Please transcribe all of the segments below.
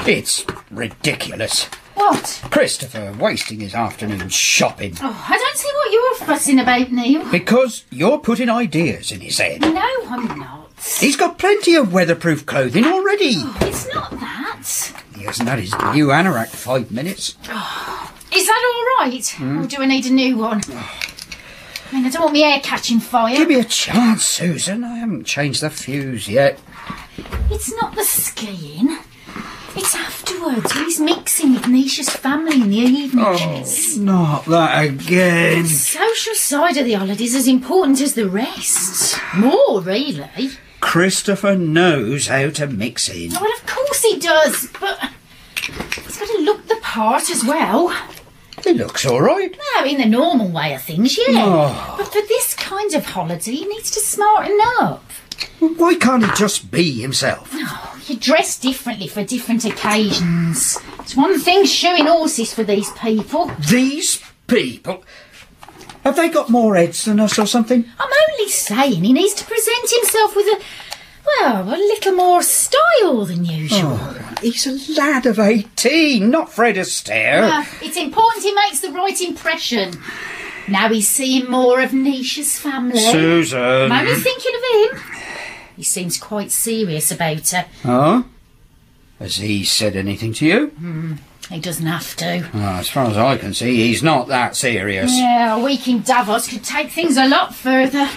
It's ridiculous. What? Christopher wasting his afternoon shopping. Oh, I don't see what you're fussing about, Neil. Because you're putting ideas in his head. No, I'm not. He's got plenty of weatherproof clothing already. Oh, it's not that. He hasn't had his new anorak 5 minutes. Is that all right? Or do I need a new one? I mean, I don't want my hair catching fire. Give me a chance, Susan. I haven't changed the fuse yet. It's not the skiing. It's afterwards when he's mixing with Nisha's family in the evenings. Not that again. The social side of the holidays is as important as the rest. More, really. Christopher knows how to mix in. Well, of course he does, but he's got to look the part as well. He looks all right. No, in the normal way of things, yeah. Oh. But for this kind of holiday, he needs to smarten up. Why can't he just be himself? Oh, you dress differently for different occasions. It's one thing shoeing horses for these people. These people? Have they got more heads than us or something? I'm only saying he needs to present himself with a little more style than usual. Oh, he's a lad of 18, not Fred Astaire. It's important he makes the right impression. Now he's seeing more of Nisha's family. Susan. I'm only thinking of him. He seems quite serious about her. Oh? Has he said anything to you? He doesn't have to. Oh, as far as I can see, he's not that serious. Yeah, a week in Davos could take things a lot further.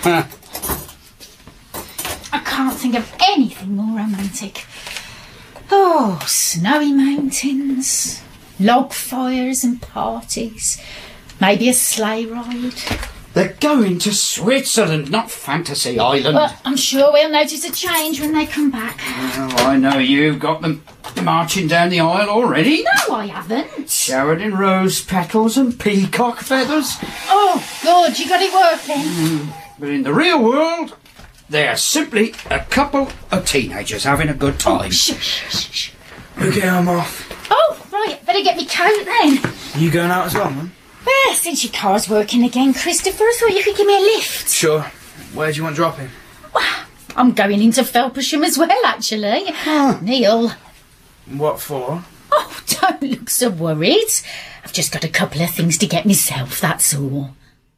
I can't think of anything more romantic. Oh, snowy mountains, log fires and parties. Maybe a sleigh ride. They're going to Switzerland, not Fantasy Island. Well, I'm sure we'll notice a change when they come back. Oh, I know you've got them marching down the aisle already. No, I haven't. Showered in rose petals and peacock feathers. Oh, good, you got it working. But in the real world, they're simply a couple of teenagers having a good time. Oh, shh. Okay, I'm off. Oh, right, better get me coat then. You going out as well, man? Well, since your car's working again, Christopher, I thought you could give me a lift. Sure. Where do you want dropping? I'm going into Felpersham as well, actually. Neil. What for? Oh, don't look so worried. I've just got a couple of things to get myself, that's all.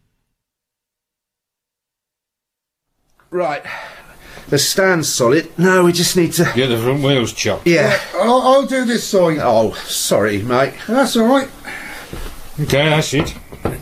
Right. The stand's solid. No, we just need to... Get the front wheels chopped. Yeah. I'll do this side. Oh, sorry, mate. That's all right. Okay, that's it.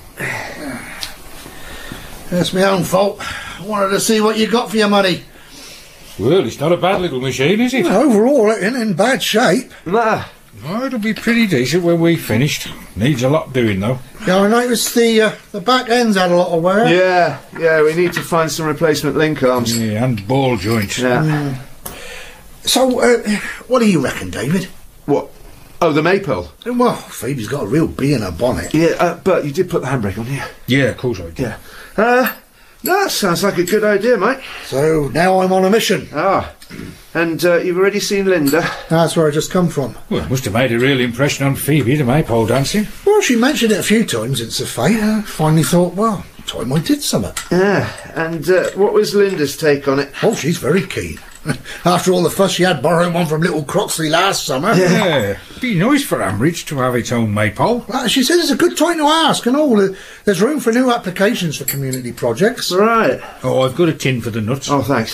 That's my own fault. I wanted to see what you got for your money. Well, it's not a bad little machine, is it? Overall, it ain't in bad shape. Nah. Oh, it'll be pretty decent when we've finished. Needs a lot doing, though. Yeah, I noticed the back end's had a lot of wear. Yeah, we need to find some replacement link arms. Yeah, and ball joints. Yeah. So, what do you reckon, David? What? Oh, the Maypole? Well, Phoebe's got a real bee in her bonnet. Yeah, but you did put the handbrake on, yeah? Yeah, of course I did. Yeah. That sounds like a good idea, mate. So, now I'm on a mission. Ah. And you've already seen Linda? That's where I just come from. Well, it must have made a real impression on Phoebe, the maypole dancing. Well, she mentioned it a few times since the fete. I finally thought, well, time I did something. Yeah. And what was Linda's take on it? Oh, she's very keen. After all the fuss she had borrowing one from little Croxley last summer. Yeah. Be nice for Ambridge to have its own maypole. Well, she says it's a good time to ask and all. There's room for new applications for community projects. Right. Oh, I've got a tin for the nuts. Oh, thanks.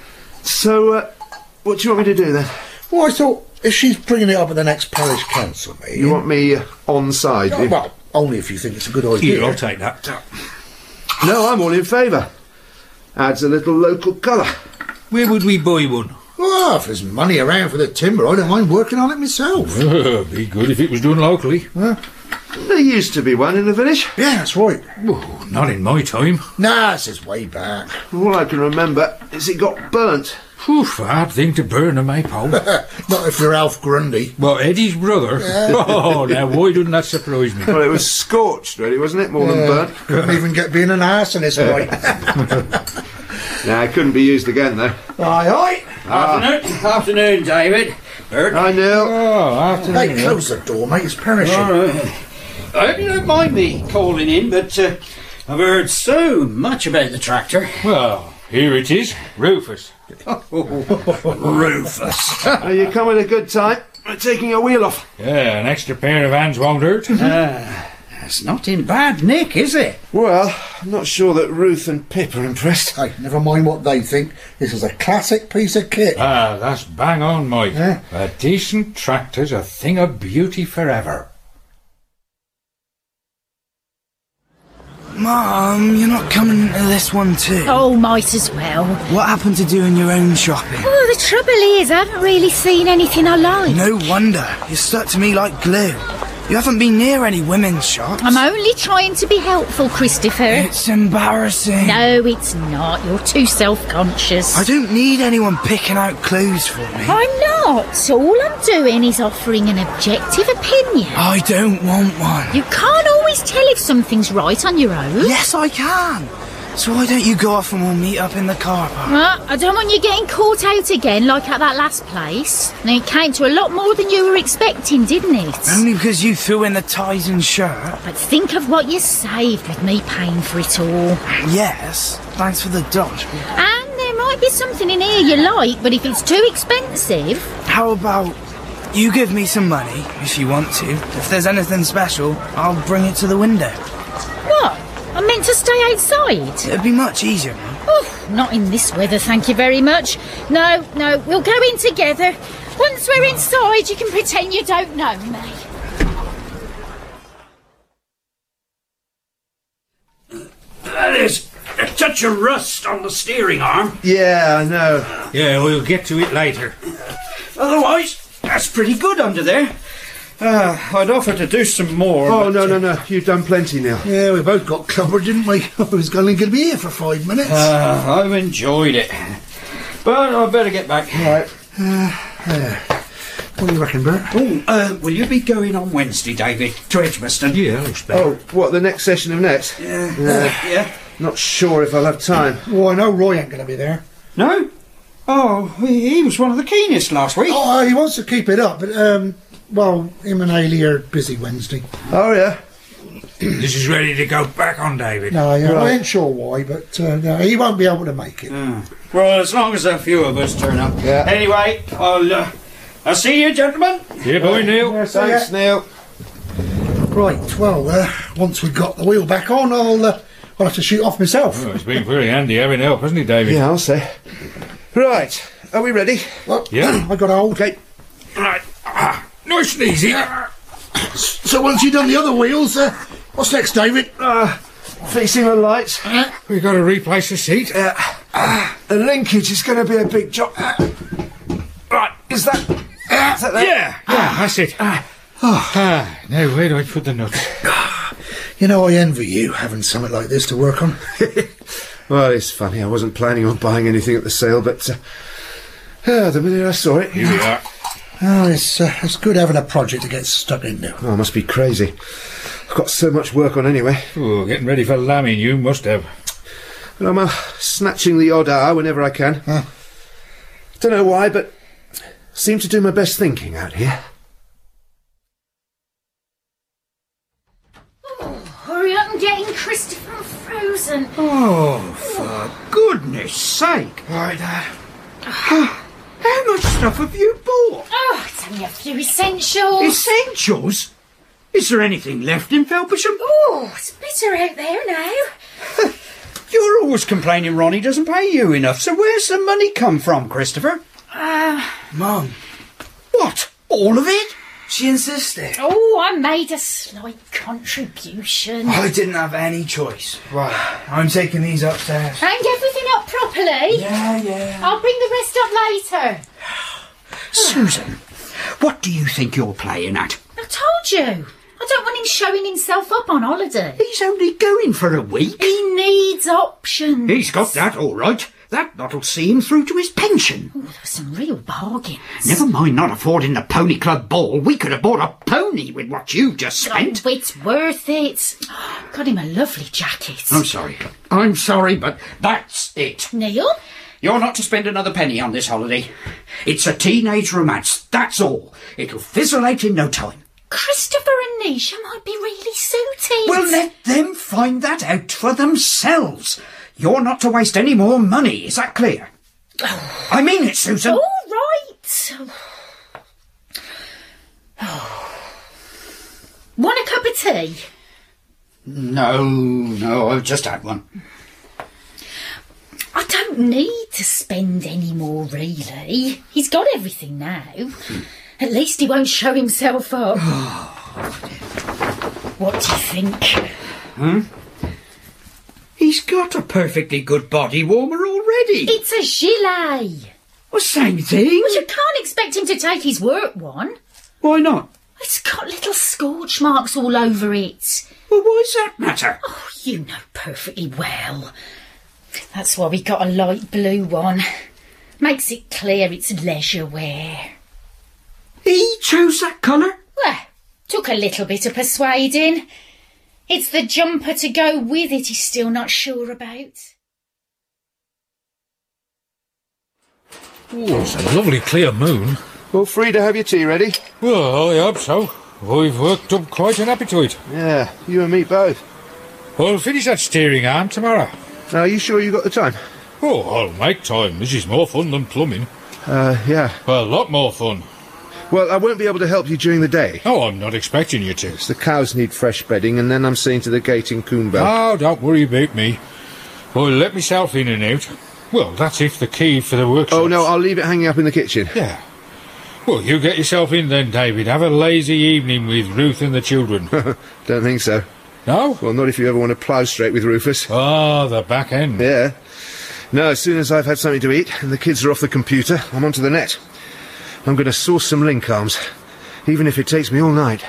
So, what do you want me to do then? Well, I thought if she's bringing it up at the next parish council meeting... You want me on side? Oh, well, only if you think it's a good idea. Here, I'll take that. No, I'm all in favour. Adds a little local colour. Where would we buy one? Well, if there's money around for the timber, I don't mind working on it myself. Be good if it was done locally. There used to be one in the village. Yeah, that's right. Oh, not in my time. Nah, this is way back. All I can remember is it got burnt. Oof, a hard thing to burn a maypole. Not if you're Alf Grundy. Well, Eddie's brother? Oh, now why doesn't that surprise me? Well, it was scorched, really, wasn't it? More than burnt. Couldn't even get being an arsonist right. Nah, it couldn't be used again, though. Aye. Afternoon, David. Bert. Hi, Neil. Oh, afternoon. Hey, close the door, mate. It's perishing. All right. I hope you don't mind me calling in, but I've heard so much about the tractor. Well, here it is. Rufus. Rufus. You come at a good time. taking a wheel off. Yeah, an extra pair of hands won't hurt. It's not in bad nick, is it? Well, I'm not sure that Ruth and Pip are impressed. Hey, never mind what they think. This is a classic piece of kit. That's bang on, Mike. Yeah. A decent tractor's a thing of beauty forever. Mum, you're not coming to this one too? Oh, might as well. What happened to doing your own shopping? Oh, the trouble is, I haven't really seen anything I like. No wonder. You're stuck to me like glue. You haven't been near any women's shops. I'm only trying to be helpful, Christopher. It's embarrassing. No, it's not. You're too self-conscious. I don't need anyone picking out clothes for me. I'm not. All I'm doing is offering an objective opinion. I don't want one. You can't always tell if something's right on your own. Yes, I can. So why don't you go off and we'll meet up in the car park? I don't want you getting caught out again like at that last place. And it came to a lot more than you were expecting, didn't it? Only because you threw in the ties and shirt. But think of what you saved with me paying for it all. Yes, thanks for the dodge. And there might be something in here you like, but if it's too expensive... How about you give me some money, if you want to. If there's anything special, I'll bring it to the window. What? I'm meant to stay outside? It'd be much easier, Mum. Oh, not in this weather, thank you very much. No, we'll go in together. Once we're inside, you can pretend you don't know me. There's a touch of rust on the steering arm. Yeah, I know. Yeah, we'll get to it later. Otherwise, that's pretty good under there. I'd offer to do some more. Oh, but, no. You've done plenty now. Yeah, we both got clobbered, didn't we? I was only going to be here for 5 minutes. I've enjoyed it. But I'd better get back. Right. What do you reckon, Bert? Will you be going on Wednesday, David, to Edgbaston? Yeah, I expect. Oh, what, the next session of Nets? Yeah. Not sure if I'll have time. Oh, I know Roy ain't going to be there. No? Oh, he was one of the keenest last week. Oh, he wants to keep it up, but, well, him and Ailey are busy Wednesday. Oh, yeah? This is ready to go back on, David. No, yeah, I ain't sure why, but no, he won't be able to make it. Well, as long as a few of us turn up. Yeah. Anyway, I'll see you, gentlemen. Yeah, boy, Neil. Yeah, thanks, Neil. Right, well, once we've got the wheel back on, I'll have to shoot off myself. Oh, it's been very handy having help, hasn't it, David? Yeah, I'll say. Right, are we ready? Well, Yeah. I got hold. Okay. Right. Nice and easy. So once you've done the other wheels, what's next, David? Facing the lights. We've got to replace the seat. The linkage is going to be a big job. Right, is that there? Yeah, that's it. Now, where do I put the nuts? You know, I envy you having something like this to work on. Well, it's funny. I wasn't planning on buying anything at the sale, but the minute I saw it... Here we are. Oh, it's good having a project to get stuck into. Oh, I must be crazy. I've got so much work on anyway. Oh, getting ready for lambing, you must have. But I'm snatching the odd hour whenever I can. Don't know why, but seem to do my best thinking out here. Hurry up and get in, Christopher, I'm frozen. Oh, for goodness sake. Right, Dad. How much stuff have you bought? Oh, it's only a few essentials. Essentials? Is there anything left in Felpersham? Oh, it's better out there now. You're always complaining Ronnie doesn't pay you enough, so where's the money come from, Christopher? Mum, What? All of it? she insisted. Oh, I made a slight contribution. I didn't have any choice. Right, I'm taking these upstairs. Hang everything up properly. Yeah. I'll bring the rest up later. Susan, what do you think you're playing at? I told you. I don't want him showing himself up on holiday. He's only going for a week. He needs options. He's got that, all right. That'll see him through to his pension. Oh, there were some real bargains. Never mind not affording the pony club ball. We could have bought a pony with what you've just spent. Oh, it's worth it. Got him a lovely jacket. I'm sorry, but that's it. Neil? You're not to spend another penny on this holiday. It's a teenage romance, that's all. It'll fizzle out in no time. Christopher and Nisha might be really suited. Well, let them find that out for themselves. You're not to waste any more money, is that clear? I mean it, Susan. All right. tea? No, I've just had one. I don't need to spend any more, really. He's got everything now. At least he won't show himself up. What do you think? He's got a perfectly good body warmer already. It's a gilet. Well, same thing. Well, you can't expect him to take his work one. Why not? It's got little scorch marks all over it. Well, why's that matter? Oh, you know perfectly well. That's why we got a light blue one. Makes it clear it's leisure wear. He chose that colour? Well, took a little bit of persuading. It's the jumper to go with it he's still not sure about. Oh, it's a lovely clear moon. Well, free to have your tea ready? Well, I hope so. I've worked up quite an appetite. Yeah, you and me both. I'll finish that steering arm tomorrow. Now, are you sure you got the time? Oh, I'll make time. This is more fun than plumbing. Yeah. Well, a lot more fun. Well, I won't be able to help you during the day. Oh, I'm not expecting you to. The cows need fresh bedding, and then I'm seeing to the gate in Coombe. Oh, don't worry about me. I'll let myself in and out. Well, that's if the key for the workshop... Oh, no, I'll leave it hanging up in the kitchen. Yeah. Well, you get yourself in then, David. Have a lazy evening with Ruth and the children. Don't think so. No? Well, not if you ever want to plough straight with Rufus. Ah, the back end. Yeah. No, as soon as I've had something to eat and the kids are off the computer, I'm onto the net. I'm going to source some link arms, even if it takes me all night.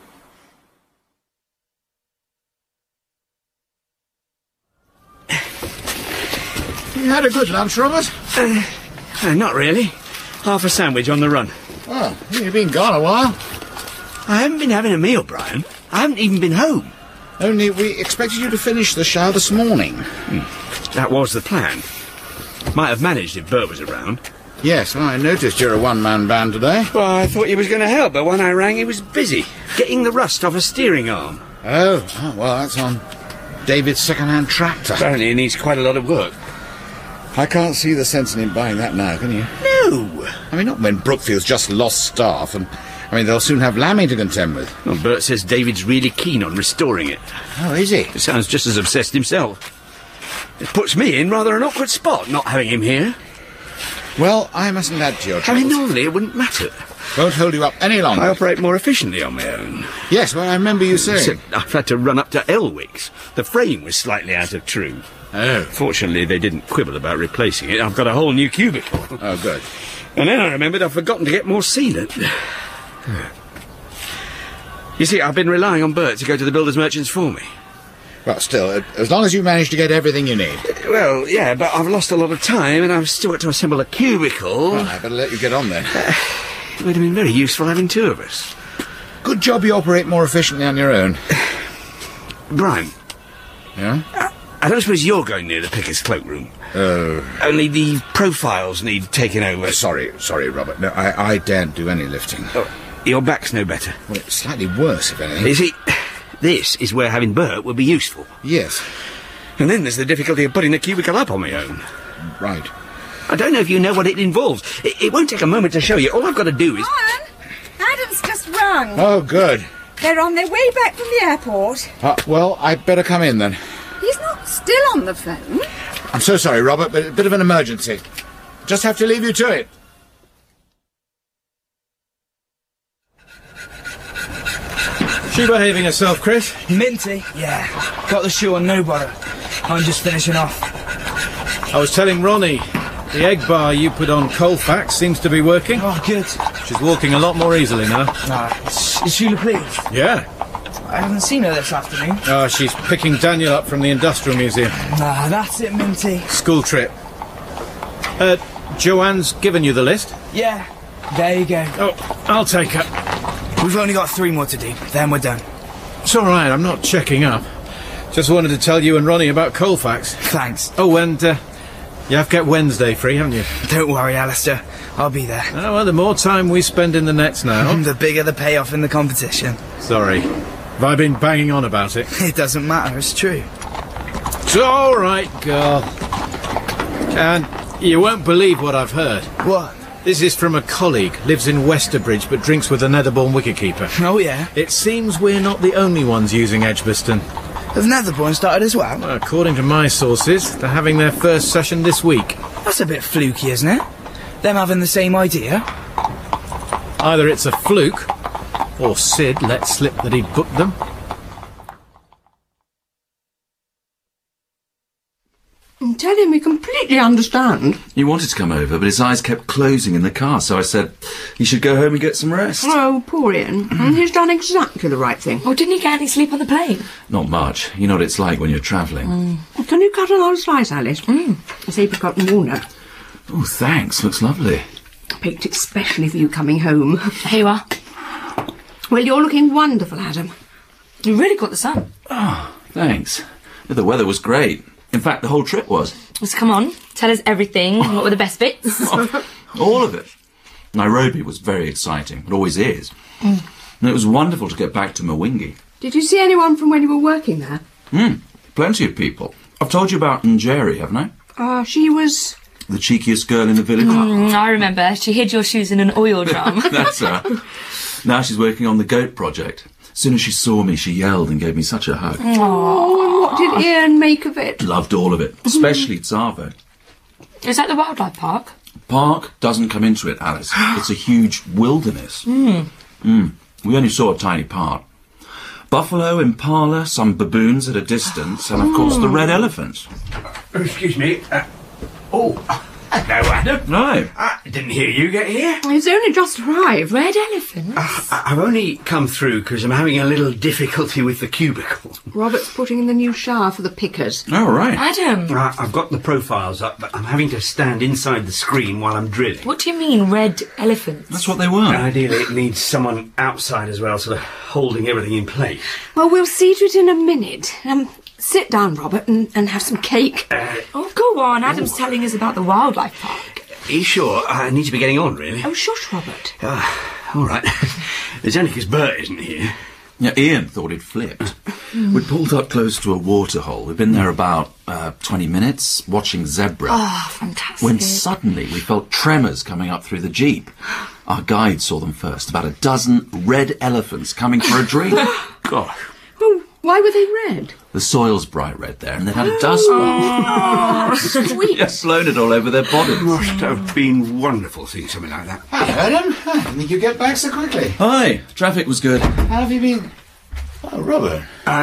You had a good lunch, Robert? Not really. Half a sandwich on the run. Oh, you've been gone a while. I haven't been having a meal, Brian. I haven't even been home. Only we expected you to finish the show this morning. That was the plan. Might have managed if Bert was around. Yes, well, I noticed you're a one-man band today. Well, I thought he was going to help, but when I rang, he was busy getting the rust off a steering arm. Oh, well, that's on David's second-hand tractor. Apparently, he needs quite a lot of work. I can't see the sense in him buying that now, can you? No! I mean, not when Brookfield's just lost staff, and, I mean, they'll soon have Lammy to contend with. Well, Bert says David's really keen on restoring it. Oh, is he? He sounds just as obsessed himself. It puts me in rather an awkward spot, not having him here. Well, I mustn't add to your I troubles. mean, normally it wouldn't matter. Won't hold you up any longer. I operate more efficiently on my own. Yes, well, I remember you saying. Except I've had to run up to Elwick's. The frame was slightly out of true. Oh. Fortunately, they didn't quibble about replacing it. I've got a whole new cubicle. Oh, good. And then I remembered I've forgotten to get more sealant. You see, I've been relying on Bert to go to the builders' merchants for me. Well, still, as long as you manage to get everything you need. Well, yeah, but I've lost a lot of time and I've still got to assemble a cubicle. Well, I better let you get on then. It would have been very useful having two of us. Good job you operate more efficiently on your own. Brian. Yeah? I don't suppose you're going near the picker's cloakroom. Oh. Only the profiles need taking over. Sorry, Robert. No, I daren't do any lifting. Oh, your back's no better. Well, it's slightly worse, if anything. You see, this is where having Bert would be useful. Yes. And then there's the difficulty of putting the cubicle up on my own. Right. I don't know if you know what it involves. It won't take a moment to show you. All I've got to do is... Brian, Adam's just rung. Oh, good. They're on their way back from the airport. Well, I'd better come in then. He's not still on the phone. I'm so sorry, Robert, but a bit of an emergency. Just have to leave you to it. She behaving herself, Chris? Minty? Yeah. Got the shoe on, no bother. I'm just finishing off. I was telling Ronnie, the egg bar you put on Colfax seems to be working. Oh, good. She's walking a lot more easily now. Is Sheila pleased? Yeah. I haven't seen her this afternoon. Oh, she's picking Daniel up from the Industrial Museum. That's it, Minty. School trip. Joanne's given you the list? Yeah. There you go. Oh, I'll take her. We've only got 3 more to do, then we're done. It's all right, I'm not checking up. Just wanted to tell you and Ronnie about Colfax. Thanks. Oh, and you have to get Wednesday free, haven't you? Don't worry, Alistair. I'll be there. Oh, well, the more time we spend in the nets now... the bigger the payoff in the competition. Sorry. Have I been banging on about it? It doesn't matter, it's true. It's all right, girl. And you won't believe what I've heard. What? This is from a colleague, lives in Westerbridge but drinks with the Netherbourne wicketkeeper. Oh, yeah? It seems we're not the only ones using Edgbaston. Has Netherbourne started as well? Well, according to my sources, they're having their first session this week. That's a bit fluky, isn't it? Them having the same idea. Either it's a fluke, or Sid let slip that he'd booked them. Tell him we completely understand. He wanted to come over, but his eyes kept closing in the car, so I said he should go home and get some rest. Oh, poor Ian. And he's done exactly the right thing. Oh, didn't he get any sleep on the plane? Not much. You know what it's like when you're travelling. Can you cut another slice, Alice? It's apricot and walnut. Oh, thanks. Looks lovely. I picked it specially for you coming home. Here you are. Well, you're looking wonderful, Adam. You really got the sun. Oh, thanks. The weather was great. In fact, the whole trip was. So come on, tell us everything. What were the best bits? All of it. Nairobi was very exciting. It always is. And it was wonderful to get back to Mwingi. Did you see anyone from when you were working there? Plenty of people. I've told you about Njeri, haven't I? She was... The cheekiest girl in the village. I remember. She hid your shoes in an oil drum. That's her. Now she's working on the goat project. As soon as she saw me, she yelled and gave me such a hug. Oh, and what did Ian make of it? Loved all of it, especially Tsavo. Is that the wildlife park? Park doesn't come into it, Alice. It's a huge wilderness. We only saw a tiny part. Buffalo, impala, some baboons at a distance, and of course the red elephants. Excuse me. Hello, Adam. No. I didn't hear you get here. He's only just arrived. Red elephants? I've only come through because I'm having a little difficulty with the cubicle. Robert's putting in the new shower for the pickers. Oh, right. Adam! I've got the profiles up, but I'm having to stand inside the screen while I'm drilling. What do you mean, red elephants? That's what they were. Ideally, it needs someone outside as well, sort of holding everything in place. Well, we'll see to it in a minute. Sit down, Robert, and have some cake. Oh, go on. Adam's telling us about the wildlife park. Are you sure? I need to be getting on, really. Oh, shush, Robert. All right. It's only because Bert isn't here. Yeah, Ian thought he'd flipped. We'd pulled up close to a waterhole. We'd been there about 20 minutes, watching zebra. Oh, fantastic. When suddenly we felt tremors coming up through the jeep. Our guide saw them first, about a dozen red elephants coming for a drink. Gosh. Oh, why were they red? The soil's bright red there, and they'd had a dust Oh, sweet. Yeah, blown it all over their bodies. Must have been wonderful seeing something like that. Hi, Adam. I didn't think you'd get back so quickly. Hi, traffic was good. How have you been? Oh, Robert.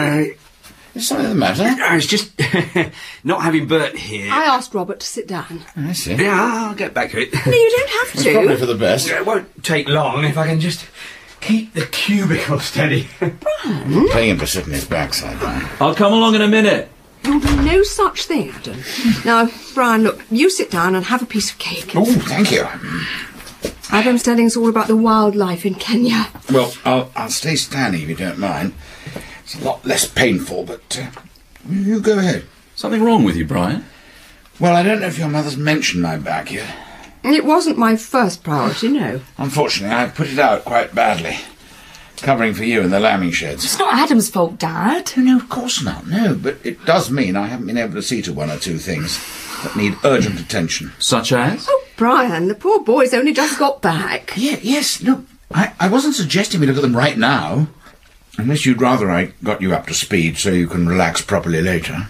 Is something the matter? I was just not having Bert here. I asked Robert to sit down. I see. Yeah, I'll get back to it. No, you don't have It's to. probably for the best. It won't take long if I can just keep the cubicle steady. Paying him for sitting his backside down. I'll come along in a minute. You'll do no such thing, Adam. Now, Brian, look, you sit down and have a piece of cake. Oh, thank you. Adam's telling us all about the wildlife in Kenya. Well, I'll stay standing if you don't mind. It's a lot less painful, but you go ahead. Something wrong with you, Brian? Well, I don't know if your mother's mentioned my back yet. It wasn't my first priority, no. Unfortunately, I put it out quite badly. Covering for you in the lambing sheds. It's not Adam's fault, Dad. Oh, no, of course not, no. But it does mean I haven't been able to see to one or two things that need urgent attention. Such as? Oh, Brian, the poor boy's only just got back. Yes, no. I wasn't suggesting we look at them right now. Unless you'd rather I got you up to speed so you can relax properly later.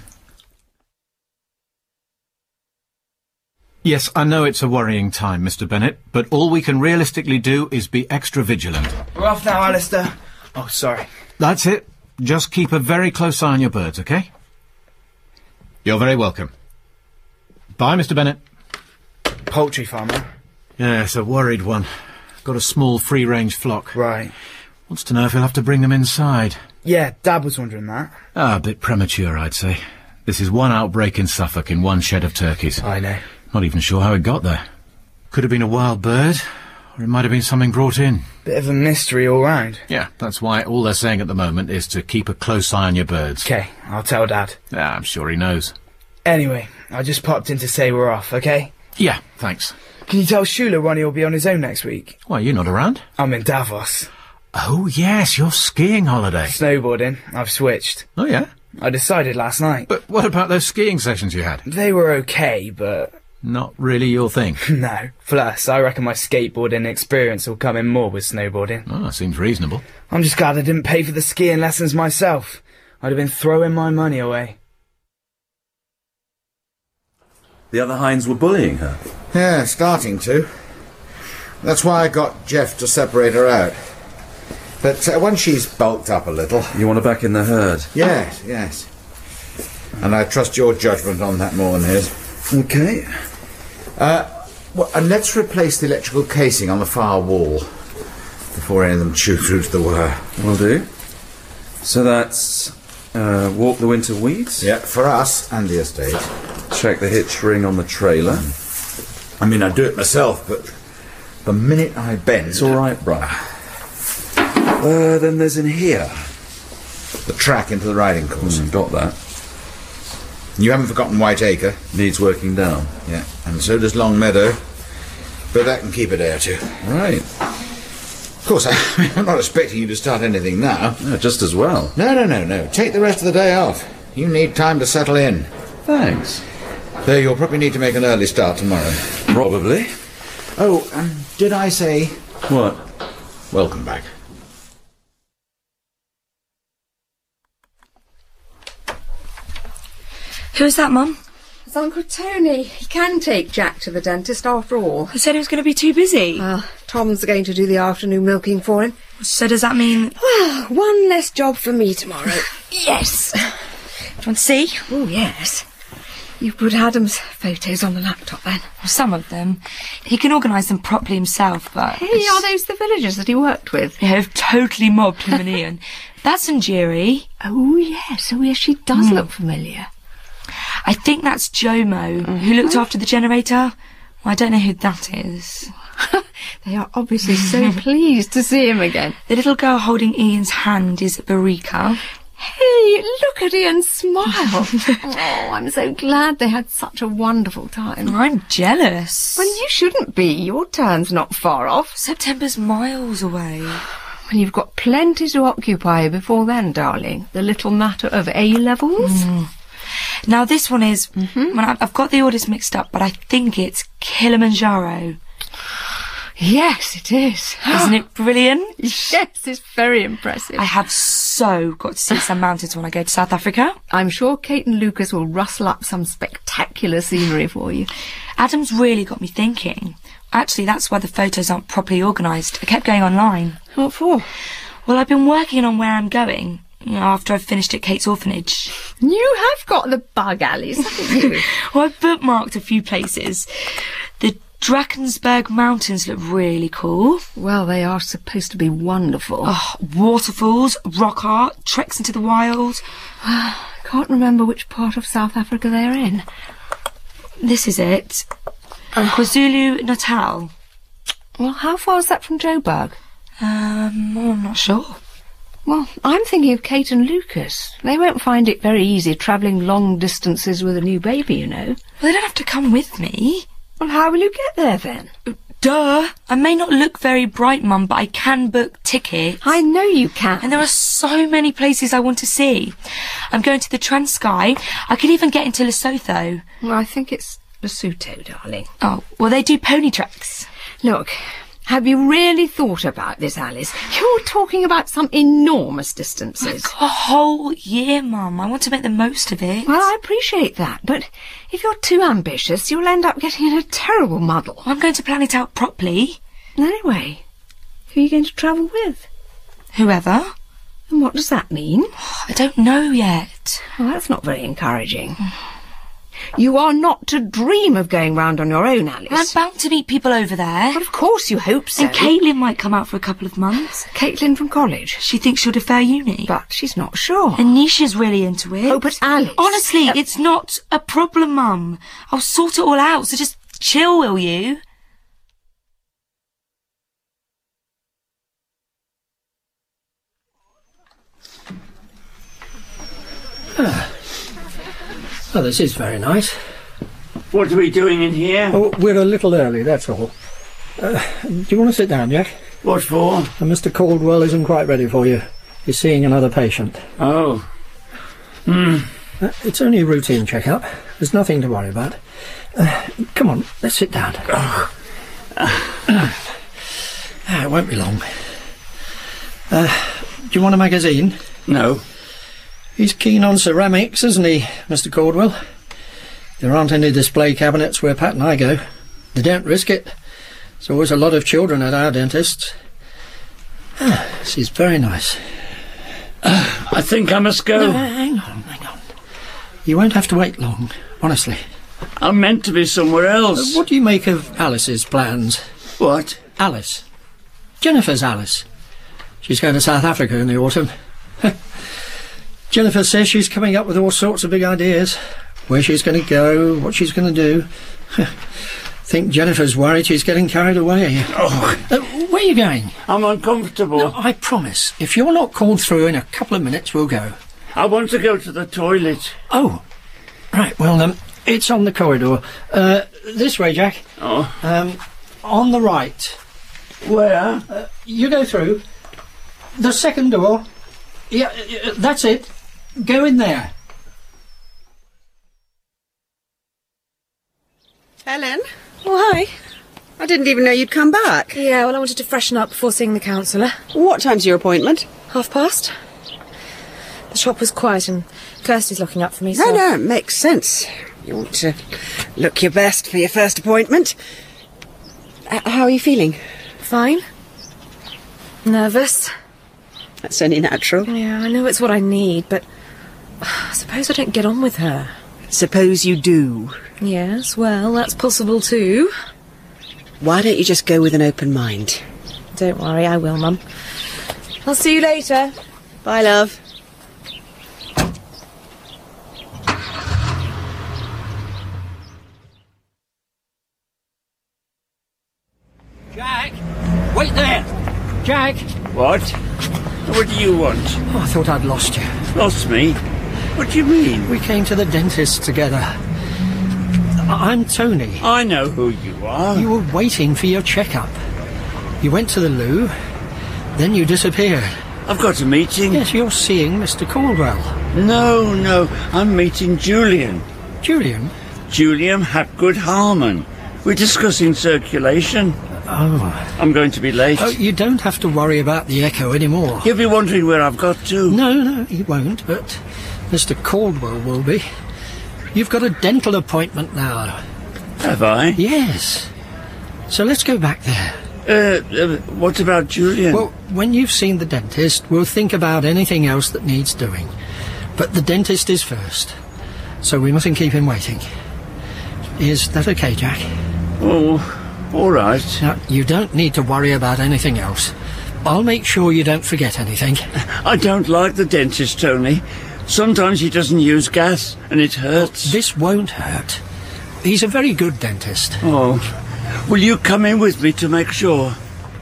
Yes, I know it's a worrying time, Mr. Bennett, but all we can realistically do is be extra vigilant. We're off now, Alistair. Oh, sorry. That's it. Just keep a very close eye on your birds, OK? You're very welcome. Bye, Mr. Bennett. Poultry farmer? Yes, a worried one. Got a small free-range flock. Right. Wants to know if he'll have to bring them inside. Yeah, Dad was wondering that. A bit premature, I'd say. This is one outbreak in Suffolk in one shed of turkeys. I know. Not even sure how it got there. Could have been a wild bird, or it might have been something brought in. Bit of a mystery all round. Yeah, that's why all they're saying at the moment is to keep a close eye on your birds. OK, I'll tell Dad. Yeah, I'm sure he knows. Anyway, I just popped in to say we're off, OK? Yeah, thanks. Can you tell Shula Ronnie will be on his own next week? Why, you're not around? I'm in Davos. Oh, yes, your skiing holiday. Snowboarding. I've switched. Oh, yeah? I decided last night. But what about those skiing sessions you had? They were OK, but... Not really your thing? No. Plus, I reckon my skateboarding experience will come in more with snowboarding. Oh, seems reasonable. I'm just glad I didn't pay for the skiing lessons myself. I'd have been throwing my money away. The other hinds were bullying her. Yeah, starting to. That's why I got Jeff to separate her out. But once she's bulked up a little... You want her back in the herd? Yes, yes. And I trust your judgment on that more than his. Okay. And let's replace the electrical casing on the far wall before any of them chew through to the wire. Will do. So that's walk the winter weeds? Yeah, for us and the estate. Check the hitch ring on the trailer. I mean, I do it myself, but the minute I bend... It's all right, Brian. Then there's in here. The track into the riding course. Got that. You haven't forgotten White Acre? Needs working down. Yeah, and so does Long Meadow. But that can keep a day or two. Right. Of course, I'm not expecting you to start anything now. No, just as well. No. Take the rest of the day off. You need time to settle in. Thanks. Though you'll probably need to make an early start tomorrow. Probably. Oh, did I say... What? Welcome back. Who's that, Mum? It's Uncle Tony. He can take Jack to the dentist after all. He said he was going to be too busy. Well, Tom's going to do the afternoon milking for him. So does that mean... Well, one less job for me tomorrow. Yes. Do you want to see? Oh, yes. You put Adam's photos on the laptop, then? Well, some of them. He can organise them properly himself, but... Hey, are those the villagers that he worked with? Yeah, they've totally mobbed him and Ian. That's Njeri. Oh, yes. She does look familiar. I think that's Jomo, who looked after the generator. Well, I don't know who that is. They are obviously so pleased to see him again. The little girl holding Ian's hand is Barika. Hey, look at Ian smile. Oh, I'm so glad they had such a wonderful time. I'm jealous. Well, you shouldn't be. Your turn's not far off. September's miles away. Well, you've got plenty to occupy before then, darling. The little matter of A-levels. Now, this one is... Well, I've got the orders mixed up, but I think it's Kilimanjaro. Yes, it is. Isn't it brilliant? Yes, it's very impressive. I have so got to see some mountains when I go to South Africa. I'm sure Kate and Lucas will rustle up some spectacular scenery for you. Adam's really got me thinking. Actually, that's why the photos aren't properly organised. I kept going online. What for? Well, I've been working on where I'm going. After I've finished at Kate's orphanage. You have got the bug, Alice, haven't you? Well, I've bookmarked a few places. The Drakensberg Mountains look really cool. Well, they are supposed to be wonderful. Oh, waterfalls, rock art, treks into the wild. I can't remember which part of South Africa they're in. This is it. KwaZulu-Natal. Well, how far is that from Joburg? I'm not sure. Well, I'm thinking of Kate and Lucas. They won't find it very easy travelling long distances with a new baby, you know. Well, they don't have to come with me. Well, how will you get there, then? Duh! I may not look very bright, Mum, but I can book tickets. I know you can. And there are so many places I want to see. I'm going to the Transkei. I could even get into Lesotho. Well, I think it's Lesotho, darling. Oh, well, they do pony treks. Look... Have you really thought about this, Alice? You're talking about some enormous distances. I've got a whole year, Mum. I want to make the most of it. Well, I appreciate that, but if you're too ambitious, you'll end up getting in a terrible muddle. I'm going to plan it out properly. Anyway, who are you going to travel with? Whoever. And what does that mean? I don't know yet. Well, that's not very encouraging. You are not to dream of going round on your own, Alice. I'm bound to meet people over there. Well, of course you hope so. And Caitlin might come out for a couple of months. Caitlin from college? She thinks she'll defer uni. But she's not sure. And Nisha's really into it. Oh, but Alice... Honestly, it's not a problem, Mum. I'll sort it all out, so just chill, will you? Oh, this is very nice. What are we doing in here? Oh, we're a little early, that's all. Do you want to sit down, Jack? What for? Mr. Caldwell isn't quite ready for you. He's seeing another patient. Oh. It's only a routine check-up. There's nothing to worry about. Come on, let's sit down. It won't be long. Do you want a magazine? No. He's keen on ceramics, isn't he, Mr. Caldwell? There aren't any display cabinets where Pat and I go. They don't risk it. There's always a lot of children at our dentist's. She's very nice. I think I must go. No, hang on. You won't have to wait long, honestly. I'm meant to be somewhere else. What do you make of Alice's plans? What? Alice. Jennifer's Alice. She's going to South Africa in the autumn. Jennifer says she's coming up with all sorts of big ideas. Where she's going to go, what she's going to do. Think Jennifer's worried she's getting carried away. Where are you going? I'm uncomfortable. No, I promise, if you're not called through in a couple of minutes, we'll go. I want to go to the toilet. Oh, right, well, it's on the corridor. This way, Jack. Oh. On the right. Where? You go through. The second door. Yeah, that's it. Go in there. Helen? Oh, hi. I didn't even know you'd come back. Yeah, well, I wanted to freshen up before seeing the counsellor. What time's your appointment? past. The shop was quiet and Kirsty's looking up for me, so... No, it makes sense. You want to look your best for your first appointment. How are you feeling? Fine. Nervous. That's only natural. Yeah, I know it's what I need, but I suppose I don't get on with her. Suppose you do. Yes, well, that's possible too. Why don't you just go with an open mind? Don't worry, I will, Mum. I'll see you later. Bye, love. Jack! Wait there! Jack! What? What do you want? Oh, I thought I'd lost you. Lost me? What do you mean? We came to the dentist together. I'm Tony. I know who you are. You were waiting for your checkup. You went to the loo, then you disappeared. I've got a meeting. Yes, you're seeing Mr. Caldwell. No, I'm meeting Julian. Julian? Julian Hapgood Harmon. We're discussing circulation. Oh. I'm going to be late. Oh, you don't have to worry about the echo anymore. He'll be wondering where I've got to. No, he won't, but Mr. Caldwell will be. You've got a dental appointment now. Have I? Yes. So let's go back there. What about Julian? Well, when you've seen the dentist, we'll think about anything else that needs doing. But the dentist is first, so we mustn't keep him waiting. Is that okay, Jack? Oh, all right. Now, you don't need to worry about anything else. I'll make sure you don't forget anything. I don't like the dentist, Tony. Sometimes he doesn't use gas, and it hurts. This won't hurt. He's a very good dentist. Oh. Will you come in with me to make sure?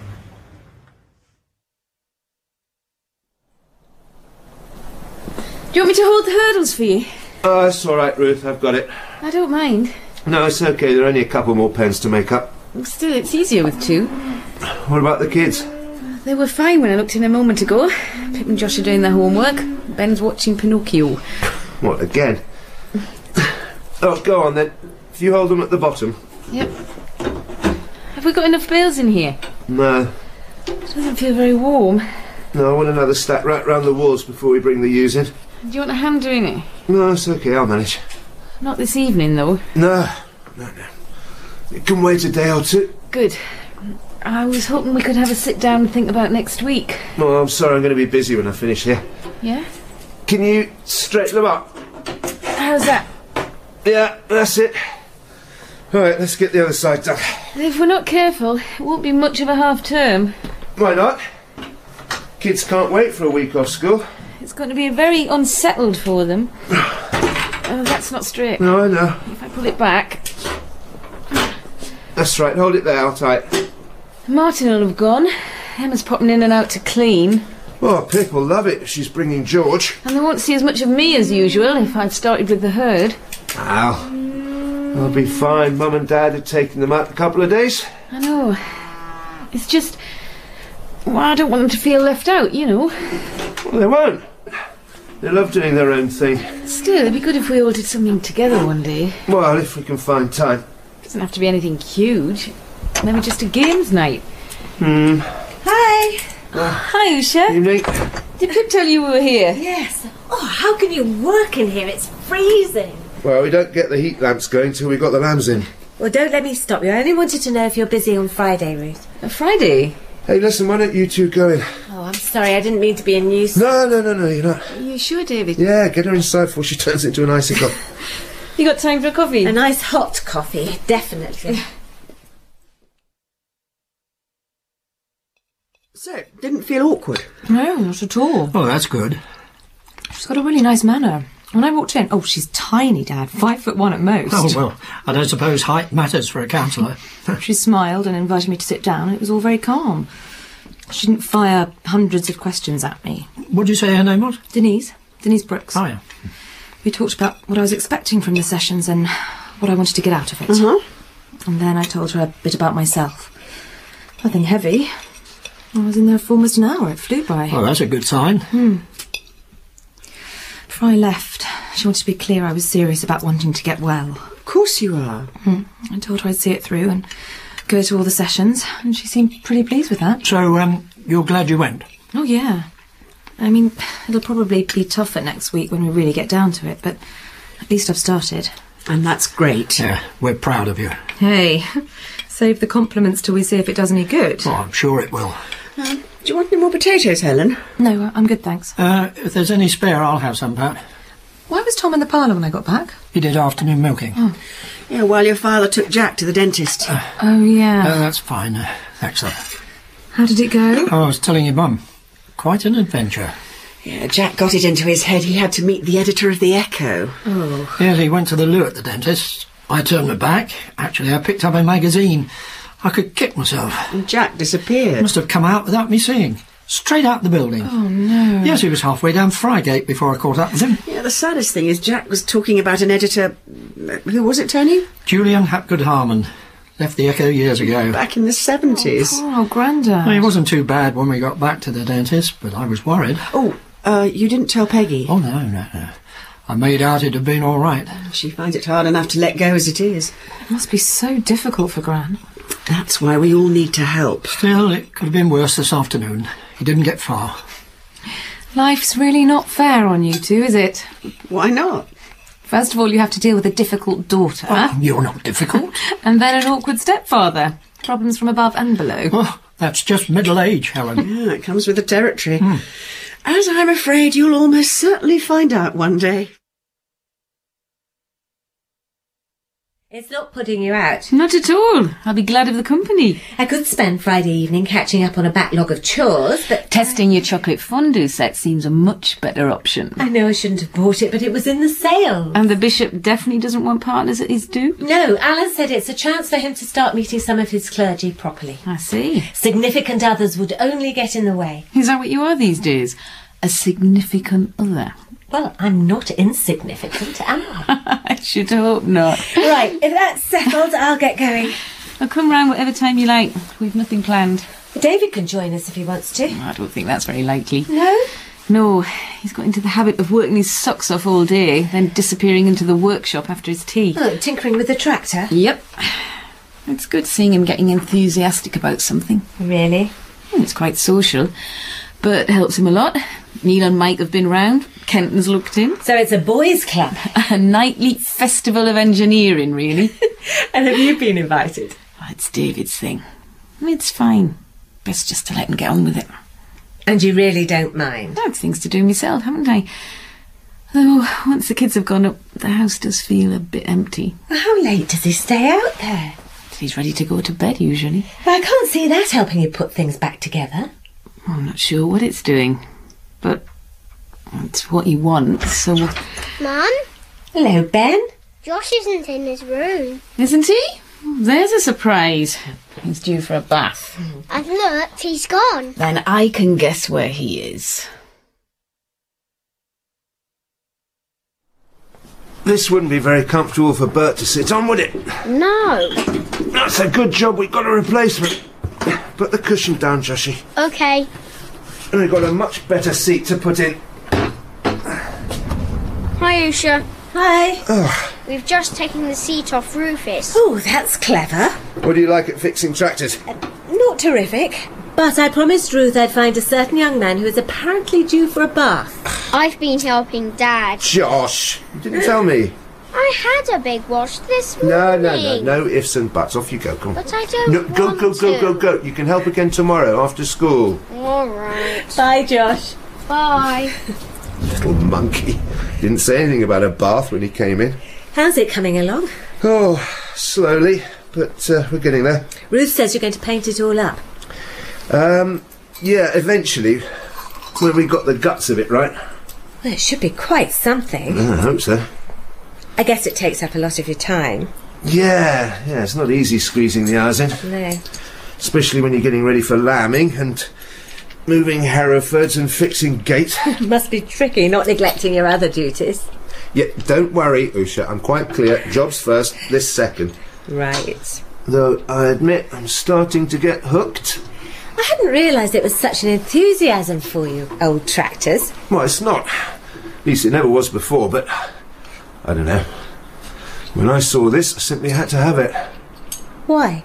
Do you want me to hold the hurdles for you? Oh, that's all right, Ruth. I've got it. I don't mind. No, it's okay. There are only a couple more pens to make up. Still, it's easier with two. What about the kids? They were fine when I looked in a moment ago. Pip and Josh are doing their homework. Ben's watching Pinocchio. What, again? Oh, go on then. If you hold them at the bottom. Yep. Have we got enough bales in here? No. It doesn't feel very warm. No, I want another stack right round the walls before we bring the ewes in. Do you want a hand doing it? No, it's okay. I'll manage. Not this evening, though. No. It can wait a day or two. Good. I was hoping we could have a sit down and think about next week. Oh, I'm sorry. I'm going to be busy when I finish here. Yeah? Can you straighten them up? How's that? Yeah, that's it. All right, let's get the other side done. If we're not careful, it won't be much of a half-term. Why not? Kids can't wait for a week off school. It's going to be very unsettled for them. Oh, that's not straight. No, I know. If I pull it back... That's right, hold it there, I'll tie it. Martin will have gone. Emma's popping in and out to clean. Oh, Pip will love it if she's bringing George. And they won't see as much of me as usual if I'd started with the herd. Al, they'll be fine. Mum and Dad had taken them out a couple of days. I know. It's just... Well, I don't want them to feel left out, you know. Well, they won't. They love doing their own thing. Still, it'd be good if we all did something together one day. Well, if we can find time. Doesn't have to be anything huge. Maybe just a games night. Hi. Hi, Usha. Evening. Did Pip tell you we were here? Yes. Oh, how can you work in here? It's freezing. Well, we don't get the heat lamps going till we got the lambs in. Well, don't let me stop you. I only wanted to know if you're busy on Friday, Ruth. Friday? Hey, listen, why don't you two go in? Oh, I'm sorry. I didn't mean to be a nuisance. No, you're not. Are you sure, David? Yeah, get her inside before she turns into an icicle. You got time for a coffee? A nice hot coffee, definitely. So, didn't feel awkward? No, not at all. Oh, that's good. She's got a really nice manner. When I walked in, she's tiny, Dad, 5'1" at most. Oh, well, I don't suppose height matters for a counsellor. She smiled and invited me to sit down, and it was all very calm. She didn't fire hundreds of questions at me. What did you say her name was? Denise Brooks. Oh, yeah. We talked about what I was expecting from the sessions and what I wanted to get out of it. And then I told her a bit about myself. Nothing heavy. I was in there for almost an hour. It flew by. Well, that's a good sign. Before I left, she wanted to be clear I was serious about wanting to get well. Of course you are. I told her I'd see it through and go to all the sessions, and she seemed pretty pleased with that. So, you're glad you went? Oh, yeah. I mean, it'll probably be tougher next week when we really get down to it, but at least I've started. And that's great. Yeah, we're proud of you. Hey, save the compliments till we see if it does any good. Oh, I'm sure it will. Do you want any more potatoes, Helen? No, I'm good, thanks. If there's any spare, I'll have some, Pat. Why was Tom in the parlour when I got back? He did afternoon milking. Yeah, while your father took Jack to the dentist. Oh, yeah. No, that's fine. Thanks, love. How did it go? Oh, I was telling your mum. Quite an adventure. Yeah, Jack got it into his head he had to meet the editor of the Echo. Oh. Yes, he went to the loo at the dentist. I turned my back. Actually, I picked up a magazine. I could kick myself. And Jack disappeared. Must have come out without me seeing. Straight out the building. Oh, no. Yes, he was halfway down Frygate before I caught up with him. Yeah, the saddest thing is Jack was talking about an editor... Who was it, Tony? Julian Hapgood Harmon. Left the Echo years ago. Back in the 70s. Oh, Grandad. Well, he wasn't too bad when we got back to the dentist, but I was worried. You didn't tell Peggy? Oh, no. I made out it'd have been all right. She finds it hard enough to let go as it is. It must be so difficult for Gran. That's why we all need to help. Still, it could have been worse this afternoon. He didn't get far. Life's really not fair on you two, is it? Why not? First of all, you have to deal with a difficult daughter. Oh, you're not difficult. And then an awkward stepfather. Problems from above and below. Oh, that's just middle age, Helen. Yeah, it comes with the territory. As I'm afraid you'll almost certainly find out one day. It's not putting you out. Not at all. I'll be glad of the company. I could spend Friday evening catching up on a backlog of chores, but... Testing your chocolate fondue set seems a much better option. I know I shouldn't have bought it, but it was in the sale. And the bishop definitely doesn't want partners at his do? No, Alan said it's a chance for him to start meeting some of his clergy properly. I see. Significant others would only get in the way. Is that what you are these days? A significant other? Well, I'm not insignificant, am I? I should hope not. Right, if that's settled, I'll get going. I'll come round whatever time you like. We've nothing planned. David can join us if he wants to. I don't think that's very likely. No? No, he's got into the habit of working his socks off all day, then disappearing into the workshop after his tea. Oh, tinkering with the tractor? Yep. It's good seeing him getting enthusiastic about something. Really? It's quite social, but helps him a lot. Neil and Mike have been round. Kenton's looked in. So it's a boys' club? A nightly festival of engineering, really. And have you been invited? Oh, it's David's thing. It's fine. Best just to let him get on with it. And you really don't mind? I've things to do myself, haven't I? Though, once the kids have gone up, the house does feel a bit empty. Well, how late does he stay out there? He's ready to go to bed, usually. Well, I can't see that helping you put things back together. I'm not sure what it's doing, but it's what he wants, so... Mum? Hello, Ben. Josh isn't in his room. Isn't he? There's a surprise. He's due for a bath. I've looked, he's gone. Then I can guess where he is. This wouldn't be very comfortable for Bert to sit on, would it? No. That's a good job we got a replacement. Put the cushion down, Joshy. OK. And we've got a much better seat to put in. Hi, Usha. Hi. Oh, We've just taken the seat off Rufus. Oh, that's clever. what do you like at fixing tractors? Not terrific. But I promised Ruth I'd find a certain young man who is apparently due for a bath. I've been helping Dad. Josh, you didn't tell me. I had a big wash this No, morning. no ifs and buts. Off you go. Come on. But I don't No, go, want go, go, to. go, go. You can help again tomorrow after school. All right. Bye, Josh. Bye. Little monkey. Didn't say anything about a bath when he came in. How's it coming along? Oh, slowly, but we're getting there. Ruth says you're going to paint it all up. Yeah, eventually, when we got the guts of it right. Well, it should be quite something. I hope so. I guess it takes up a lot of your time. Yeah, it's not easy squeezing the hours in. No. Especially when you're getting ready for lambing and moving Herefords and fixing gates. Must be tricky not neglecting your other duties. Yeah, don't worry, Usha, I'm quite clear. Jobs first, this second. Right. Though I admit I'm starting to get hooked. I hadn't realised it was such an enthusiasm for you, old tractors. Well, it's not. At least it never was before, but I don't know. When I saw this, I simply had to have it. Why?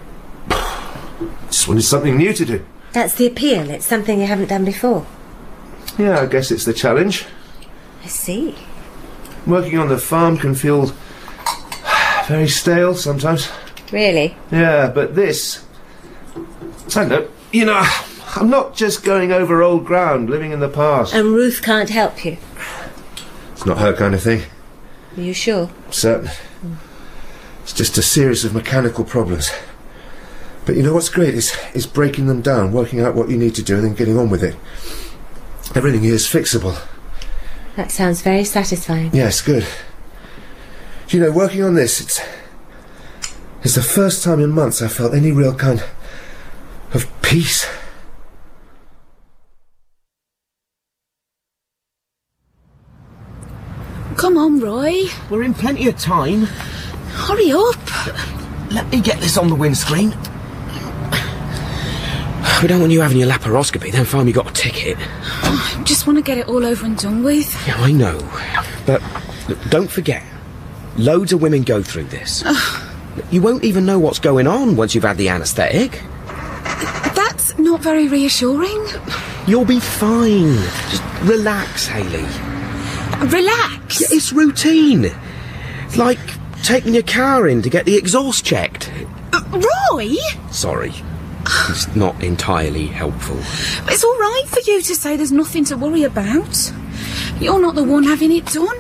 Just wanted something new to do. That's the appeal. It's something you haven't done before. Yeah, I guess it's the challenge. I see. Working on the farm can feel very stale sometimes. Really? Yeah, but this... I don't know. You know, I'm not just going over old ground, living in the past. And Ruth can't help you? It's not her kind of thing. Are you sure? Certain. It's just a series of mechanical problems. But you know what's great is breaking them down, working out what you need to do and then getting on with it. Everything here is fixable. That sounds very satisfying. Yes, good. You know, working on this, it's the first time in months I felt any real kind of peace. Come on, Roy. We're in plenty of time. Hurry up. Let me get this on the windscreen. We don't want you having your laparoscopy, then find we got a ticket. I just want to get it all over and done with. Yeah, I know. But look, don't forget, loads of women go through this. You won't even know what's going on once you've had the anaesthetic. That's not very reassuring. You'll be fine. Just relax, Hayley. Relax? Yeah, it's routine. It's like taking your car in to get the exhaust checked. Roy? Sorry. It's not entirely helpful. It's all right for you to say there's nothing to worry about. You're not the one having it done.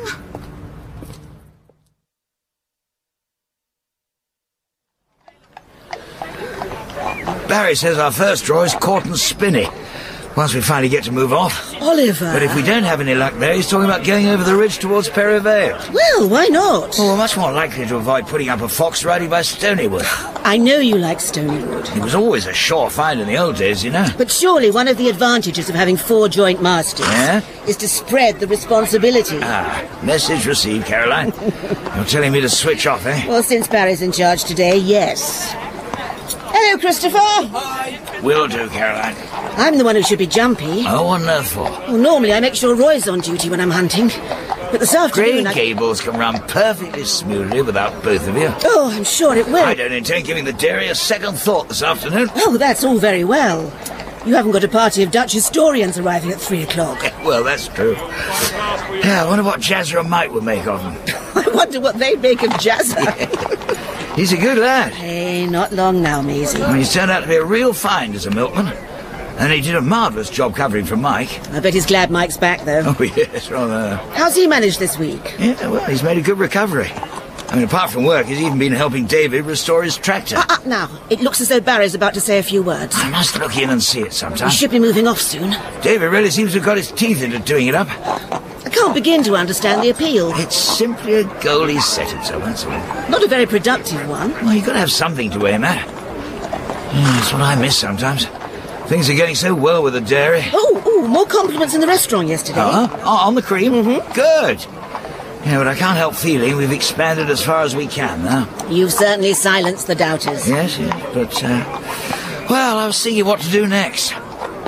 Barry says our first draw is Corton Spinney. Once we finally get to move off. Oliver! But if we don't have any luck there, he's talking about going over the ridge towards Perivale. Well, why not? Well, we're much more likely to avoid putting up a fox riding by Stonywood. I know you like Stonywood. It was always a sure find in the old days, you know. But surely one of the advantages of having 4 joint masters is to spread the responsibility. Ah, message received, Caroline. You're telling me to switch off, eh? Well, since Barry's in charge today, yes. Hello, Christopher. Hi. Will do, Caroline. I'm the one who should be jumpy. Oh, what on earth for? Well, normally I make sure Roy's on duty when I'm hunting. But this afternoon Grey Gables can run perfectly smoothly without both of you. Oh, I'm sure it will. I don't intend giving the dairy a second thought this afternoon. Oh, that's all very well. You haven't got a party of Dutch historians arriving at 3 o'clock. Well, that's true. Yeah, I wonder what Jazzer and Mike would make of him. I wonder what they'd make of Jazzer. He's a good lad. Hey, not long now, Maisie. I mean, he's turned out to be a real find as a milkman. And he did a marvellous job covering for Mike. I bet he's glad Mike's back, though. Oh, yes, rather. How's he managed this week? Yeah, well, he's made a good recovery. I mean, apart from work, he's even been helping David restore his tractor. Now, it looks as though Barry's about to say a few words. I must look in and see it sometime. We should be moving off soon. David really seems to have got his teeth into doing it up. I can't begin to understand the appeal. It's simply a goal he's set himself, that's all. Not a very productive one. Well, you've got to have something to aim at. Yeah, that's what I miss sometimes. Things are getting so well with the dairy. Oh, more compliments in the restaurant yesterday. On the cream? Mm-hmm. Good. Yeah, but I can't help feeling we've expanded as far as we can now. You've certainly silenced the doubters. Yes, but, well, I was thinking what to do next.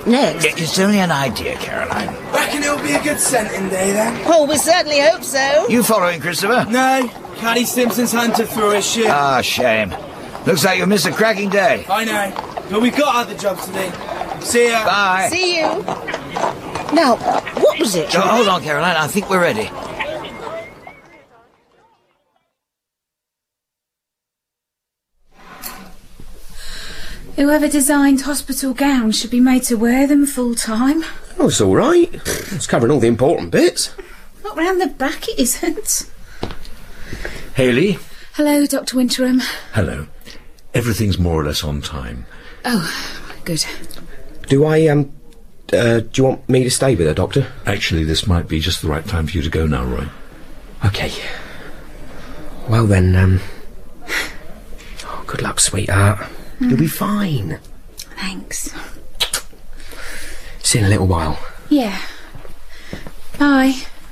What next? It's only an idea, Caroline. Reckon it'll be a good scenting day then? Oh, we certainly hope so. You following, Christopher? No, Caddy Simpson's hunted through his shit. Ah, shame. Looks like you missed a cracking day. I know, but we've got other jobs to do. See ya. Bye. See you. Now, what was it? Oh, hold on, Caroline. I think we're ready. Whoever designed hospital gowns should be made to wear them full time. Oh, it's all right. It's covering all the important bits. Not round the back, it isn't. Hayley. Hello, Dr. Winterham. Hello. Everything's more or less on time. Oh, good. Do you want me to stay with her, Doctor? Actually, this might be just the right time for you to go now, Roy. Okay. Well then, good luck, sweetheart. You'll be fine. Thanks. See you in a little while. Yeah. Bye.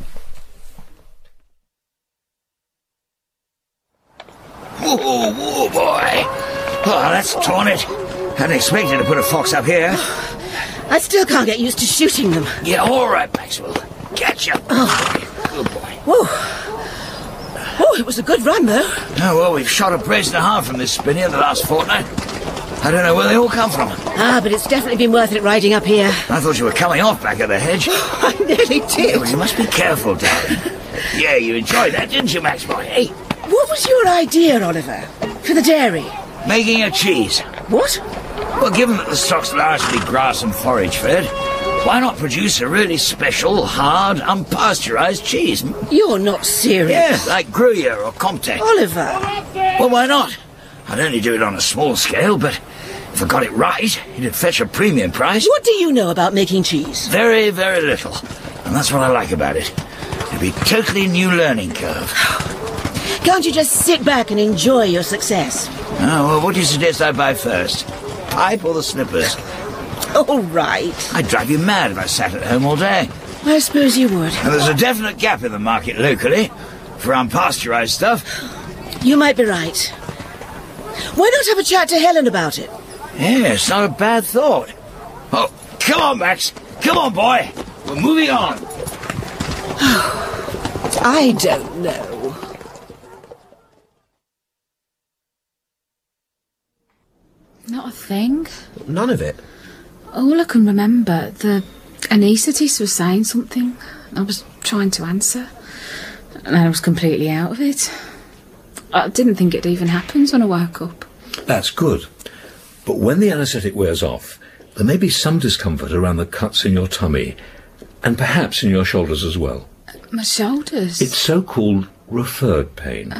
Whoa, boy. Oh, that's torn it. Hadn't expected to put a fox up here. I still can't get used to shooting them. Yeah, all right, Maxwell. Catch you. Oh. Good boy. Whoa. Oh, it was a good run, though. Oh, well, we've shot a brace and a half from this spinney in the last fortnight. I don't know where they all come from. Ah, but it's definitely been worth it riding up here. I thought you were coming off back of the hedge. I nearly did. Well, you must be careful, darling. Yeah, you enjoyed that, didn't you, Max boy? Hey, what was your idea, Oliver, for the dairy? Making a cheese. What? Well, given that the stock's largely grass and forage fed, why not produce a really special, hard, unpasteurised cheese? You're not serious. Yeah, like Gruyere or Comté. Oliver. Well, why not? I'd only do it on a small scale, but if I got it right, it'd fetch a premium price. What do you know about making cheese? Very, very little. And that's what I like about it. It'd be a totally new learning curve. Can't you just sit back and enjoy your success? Oh, well, what do you suggest I buy first? Pipe or the slippers? All right. I'd drive you mad if I sat at home all day. I suppose you would. And there's a definite gap in the market locally for unpasteurised stuff. You might be right. Why not have a chat to Helen about it? Yeah, it's not a bad thought. Oh, come on, Max. Come on, boy. We're moving on. I don't know. Not a thing. None of it? All I can remember, the anaesthetist was saying something. I was trying to answer, and I was completely out of it. I didn't think it even happened when I woke up. That's good. But when the anaesthetic wears off, there may be some discomfort around the cuts in your tummy, and perhaps in your shoulders as well. My shoulders? It's so-called referred pain.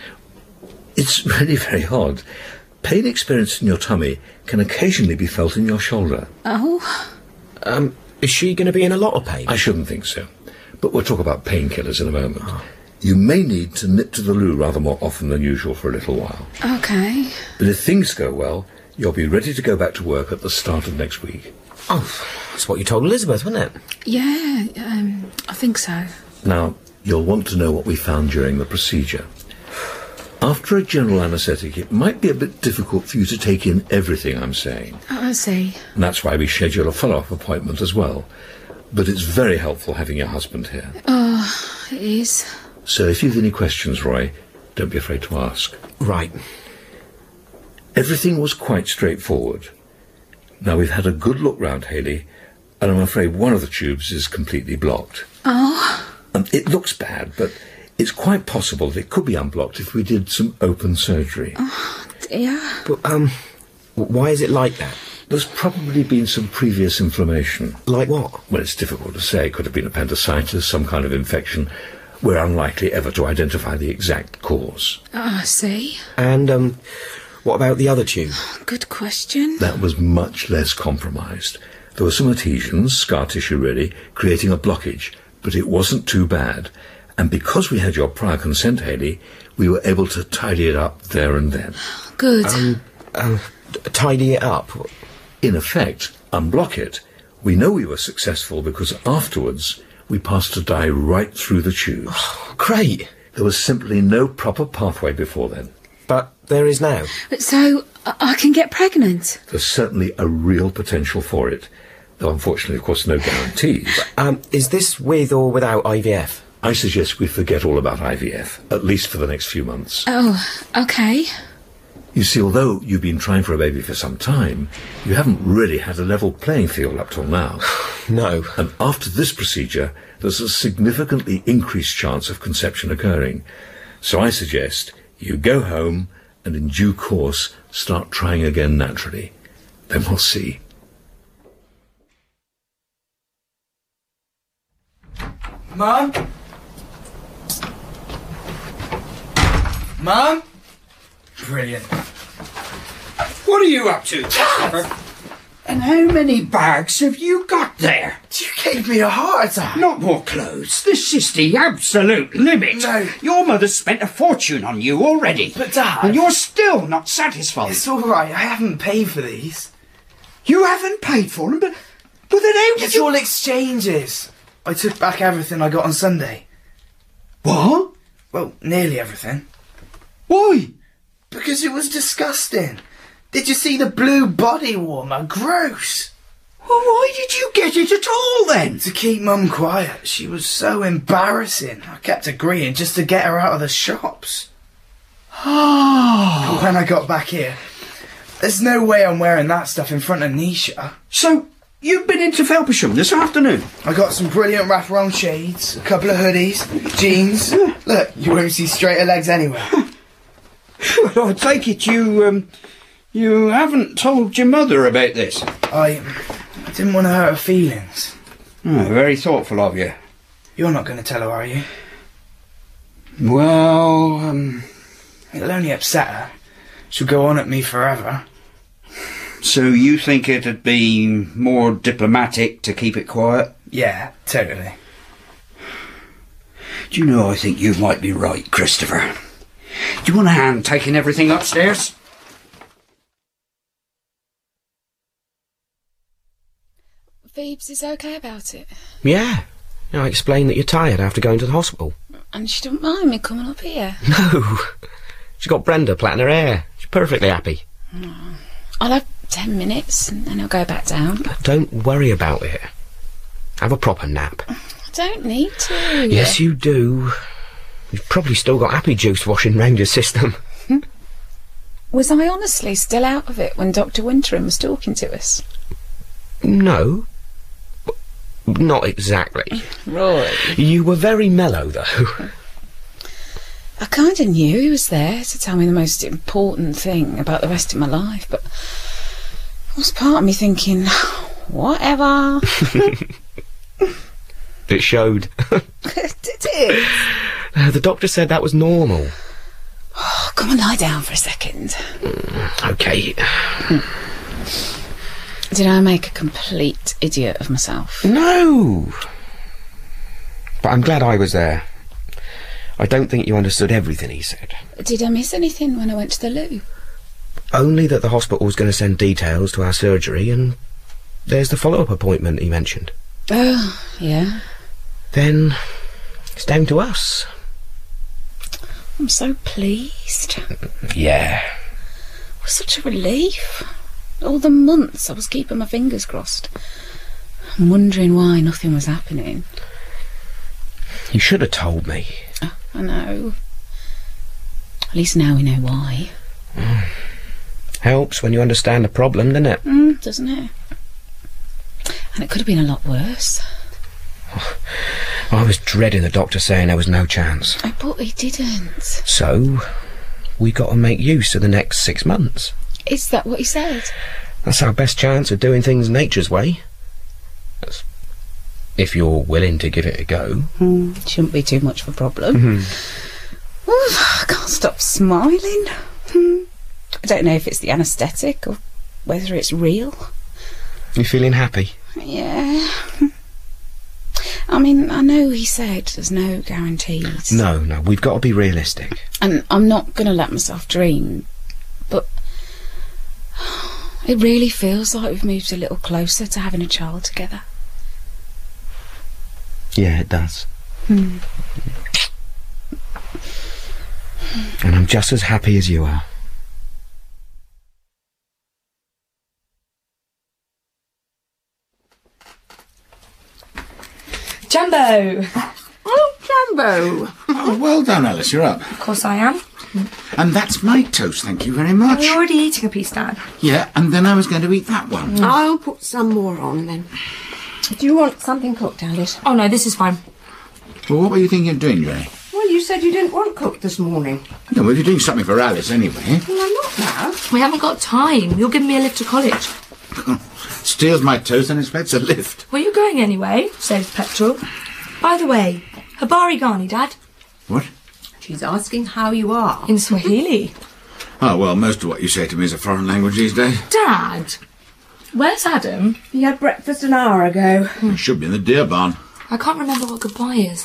It's really very odd. Pain experienced in your tummy can occasionally be felt in your shoulder. Oh? Is she going to be in a lot of pain? I shouldn't think so. But we'll talk about painkillers in a moment. You may need to nip to the loo rather more often than usual for a little while. Okay. But if things go well, you'll be ready to go back to work at the start of next week. Oh, that's what you told Elizabeth, wasn't it? Yeah, I think so. Now, you'll want to know what we found during the procedure. After a general anaesthetic, it might be a bit difficult for you to take in everything I'm saying. I see. And that's why we schedule a follow-up appointment as well. But it's very helpful having your husband here. Oh, it is. So if you've any questions, Roy, don't be afraid to ask. Right. Everything was quite straightforward. Now, we've had a good look round, Hayley, and I'm afraid one of the tubes is completely blocked. Oh? It looks bad, but it's quite possible that it could be unblocked if we did some open surgery. Oh, dear. But, why is it like that? There's probably been some previous inflammation. Like what? Well, it's difficult to say. It could have been appendicitis, some kind of infection. We're unlikely ever to identify the exact cause. I see. And, what about the other tube? Good question. That was much less compromised. There were some adhesions, scar tissue really, creating a blockage, but it wasn't too bad. And because we had your prior consent, Hayley, we were able to tidy it up there and then. Good. Tidy it up? In effect, unblock it. We know we were successful because afterwards we passed a dye right through the tubes. Oh, great. There was simply no proper pathway before then. But there is now. So, I can get pregnant? There's certainly a real potential for it. though unfortunately, of course, no guarantees. Is this with or without IVF? I suggest we forget all about IVF, at least for the next few months. Oh, okay. You see, although you've been trying for a baby for some time, you haven't really had a level playing field up till now. No. And after this procedure, there's a significantly increased chance of conception occurring. So I suggest you go home and in due course start trying again naturally. Then we'll see. Mum? Mum? Brilliant. What are you up to, Christopher? And how many bags have you got there? You gave me a heart attack. Not more clothes. This is the absolute limit. No. Your mother's spent a fortune on you already. But, Dad... And you're still not satisfied. It's all right. I haven't paid for these. You haven't paid for them? But then how did It's you... all exchanges. I took back everything I got on Sunday. What? Well, nearly everything. Why? Because it was disgusting. Did you see the blue body warmer? Gross. Well, why did you get it at all, then? To keep Mum quiet. She was so embarrassing. I kept agreeing just to get her out of the shops. Oh. When I got back here, there's no way I'm wearing that stuff in front of Nisha. So, you've been into Felpersham this afternoon? I got some brilliant wraparound shades, a couple of hoodies, jeans. Look, you won't see straighter legs anywhere. Well, I take it you haven't told your mother about this? I didn't want to hurt her feelings. Oh, very thoughtful of you. You're not going to tell her, are you? Well, It'll only upset her. She'll go on at me forever. So you think it'd be more diplomatic to keep it quiet? Yeah, totally. Do you know, I think you might be right, Christopher. Do you want a hand taking everything upstairs? Phoebes is okay about it. Yeah. I explained that you're tired after going to the hospital. And she don't mind me coming up here. No. She's got Brenda plaiting her hair. She's perfectly happy. I'll have 10 minutes and then I'll go back down. Don't worry about it. Have a proper nap. I don't need to. Yes, you do. You've probably still got happy juice washing round your system. Was I honestly still out of it when Dr. Winterham was talking to us? No. Not exactly. Right. You were very mellow, though. I kind of knew he was there to tell me the most important thing about the rest of my life, but there was part of me thinking, whatever. It showed. Did it? The doctor said that was normal. Oh, come and lie down for a second. Okay. Did I make a complete idiot of myself? No. But I'm glad I was there. I don't think you understood everything he said. Did I miss anything when I went to the loo? Only that the hospital was going to send details to our surgery, and there's the follow-up appointment he mentioned. Oh, yeah. Then it's down to us. I'm so pleased. Yeah. It was such a relief. All the months I was keeping my fingers crossed. I'm wondering why nothing was happening. You should have told me. Oh, I know. At least now we know why. Helps when you understand the problem, doesn't it? Doesn't it? And it could have been a lot worse. I was dreading the doctor saying there was no chance. Oh, but he didn't. So, we got to make use of the next 6 months. Is that what he said? That's our best chance of doing things nature's way. If you're willing to give it a go. Shouldn't be too much of a problem. I can't stop smiling. I don't know if it's the anaesthetic or whether it's real. You feeling happy? Yeah. I mean, I know he said there's no guarantees. No, we've got to be realistic. And I'm not going to let myself dream, but it really feels like we've moved a little closer to having a child together. Yeah, it does. And I'm just as happy as you are. Jumbo! Oh, Jumbo! Oh, well done, Alice, you're up. Of course I am. And that's my toast, thank you very much. You're already eating a piece, Dad. Yeah, and then I was going to eat that one. I'll put some more on then. Do you want something cooked, Alice? Oh, no, this is fine. Well, what were you thinking of doing, Jenny? Well, you said you didn't want cooked this morning. No, well, if you're doing something for Alice anyway. Well, I'm not now. We haven't got time. You're giving me a lift to college. Steals my toast and expects a lift. Were you going anyway? Saves petrol. By the way, habari gani, Dad? What? She's asking how you are. In Swahili. Oh, well, most of what you say to me is a foreign language these days. Dad! Where's Adam? He had breakfast an hour ago. He should be in the deer barn. I can't remember what goodbye is.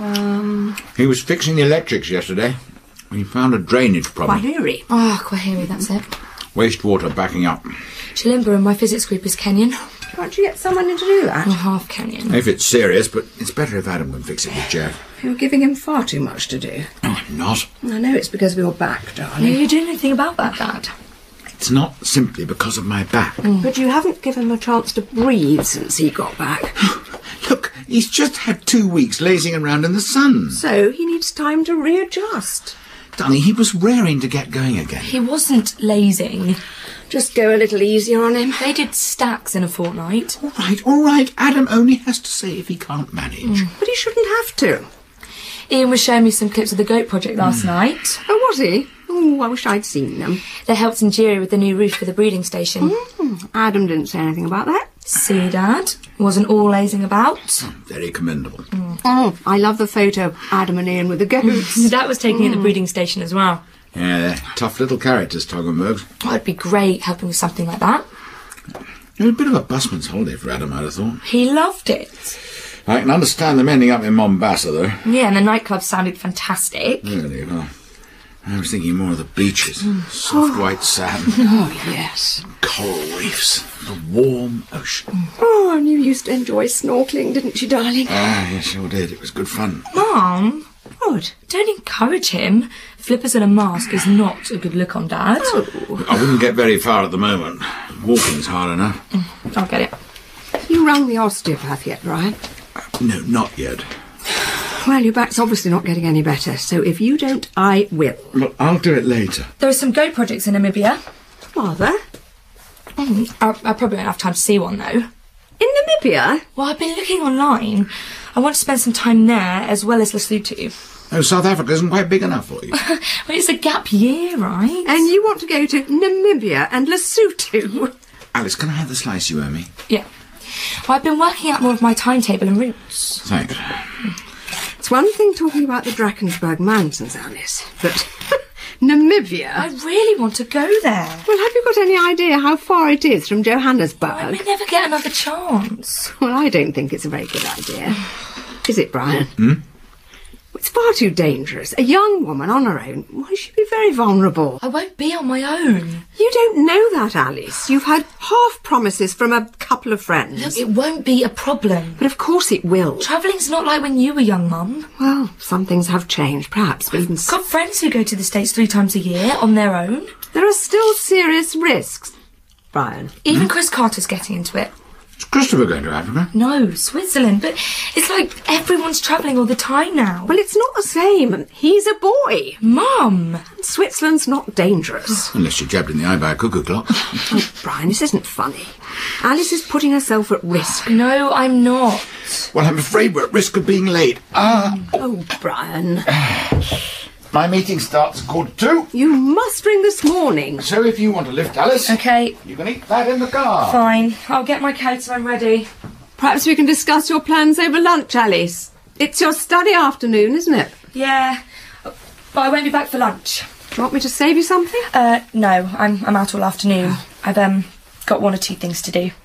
He was fixing the electrics yesterday when he found a drainage problem. Kwaheri. Ah, Kwaheri, that's it. Wastewater backing up. Chilimba and my physics group is Kenyan. Can't you get someone in to do that? I'm half Kenyan. If it's serious, but it's better if Adam can fix it with Jeff. You're giving him far too much to do. No, I'm not. I know it's because of your back, Are darling. you doing anything about that, Dad? It's not simply because of my back. But you haven't given him a chance to breathe since he got back. Look, he's just had 2 weeks lazing around in the sun. So he needs time to readjust. Darling, he was raring to get going again. He wasn't lazing. Just go a little easier on him. They did stacks in a fortnight. All right. Adam only has to say if he can't manage. But he shouldn't have to. Ian was showing me some clips of the Goat Project last night. Oh, was he? Oh, I wish I'd seen them. They helped Nigeria with the new roof for the breeding station. Adam didn't say anything about that. See, Dad? Wasn't all lazing about. Very commendable. Oh, I love the photo of Adam and Ian with the goats. That was taken at the breeding station as well. Yeah, they're tough little characters, Toggenburgs. Oh, it'd be great helping with something like that. It was a bit of a busman's holiday for Adam, I'd have thought. He loved it. I can understand them ending up in Mombasa, though. Yeah, and the nightclub sounded fantastic. Really, well, I was thinking more of the beaches. Soft white sand. Oh, yes. Coral reefs. The warm ocean. Oh, and you used to enjoy snorkelling, didn't you, darling? Ah, yes, sure did. It was good fun. Mum, What? don't encourage him. Flippers and a mask is not a good look on Dad. Oh. I wouldn't get very far at the moment. Walking's hard enough. I'll get it. You rung the osteopath yet, Brian? No, not yet. Well, your back's obviously not getting any better, so if you don't, I will. Look, I'll do it later. There are some goat projects in Namibia. Are there? I probably won't have time to see one, though. In Namibia? Well, I've been looking online. I want to spend some time there, as well as Lesotho. Oh, South Africa isn't quite big enough for you. Well, it's a gap year, right? And you want to go to Namibia and Lesotho? Alice, can I have the slice you owe me? Yeah. Well, I've been working out more of my timetable and routes. Thanks. It's one thing talking about the Drakensberg Mountains, Alice, but Namibia? I really want to go there. Well, have you got any idea how far it is from Johannesburg? I may never get another chance. Well, I don't think it's a very good idea. Is it, Brian? Hmm? It's far too dangerous. A young woman on her own, why, she'd be very vulnerable. I won't be on my own. You don't know that, Alice. You've had half promises from a couple of friends. Look, it won't be a problem. But of course it will. Travelling's not like when you were young, Mum. Well, some things have changed, perhaps. I've got friends who go to the States 3 times a year on their own. There are still serious risks, Brian. Even Chris Carter's getting into it. Is Christopher going to Africa? No, Switzerland. But it's like everyone's travelling all the time now. Well, it's not the same. He's a boy. Mum! Switzerland's not dangerous. Unless you're jabbed in the eye by a cuckoo clock. Oh, Brian, this isn't funny. Alice is putting herself at risk. No, I'm not. Well, I'm afraid we're at risk of being late. Oh, Brian. My meeting starts at 2:45. You must ring this morning. So if you want a lift, Alice, OK. you can eat that in the car. Fine. I'll get my coat when I'm ready. Perhaps we can discuss your plans over lunch, Alice. It's your study afternoon, isn't it? Yeah. But I won't be back for lunch. Do you want me to save you something? No. I'm out all afternoon. I've got 1 or 2 things to do.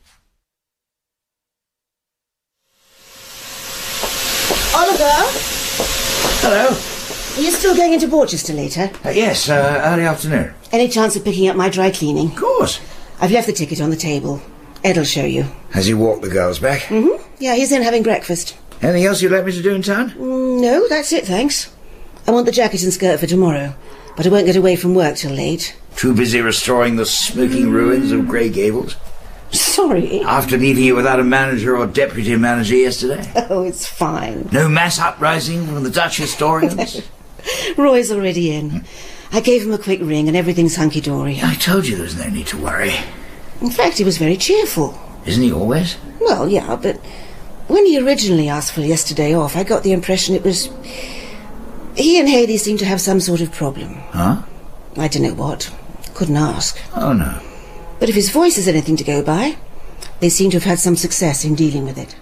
Oliver? Hello. Are you still going into Borchester later? Yes, early afternoon. Any chance of picking up my dry cleaning? Of course. I've left the ticket on the table. Ed'll show you. Has he walked the girls back? Mm-hmm. Yeah, he's in having breakfast. Anything else you'd like me to do in town? No, that's it, thanks. I want the jacket and skirt for tomorrow, but I won't get away from work till late. Too busy restoring the smoking ruins of Grey Gables? Sorry. After leaving you without a manager or deputy manager yesterday. Oh, it's fine. No mass uprising from the Dutch historians? Roy's already in. I gave him a quick ring and everything's hunky-dory. I told you there was no need to worry. In fact, he was very cheerful. Isn't he always? Well, yeah, but when he originally asked for yesterday off, I got the impression it was... He and Haley seemed to have some sort of problem. Huh? I don't know what. Couldn't ask. Oh, no. But if his voice is anything to go by, they seem to have had some success in dealing with it.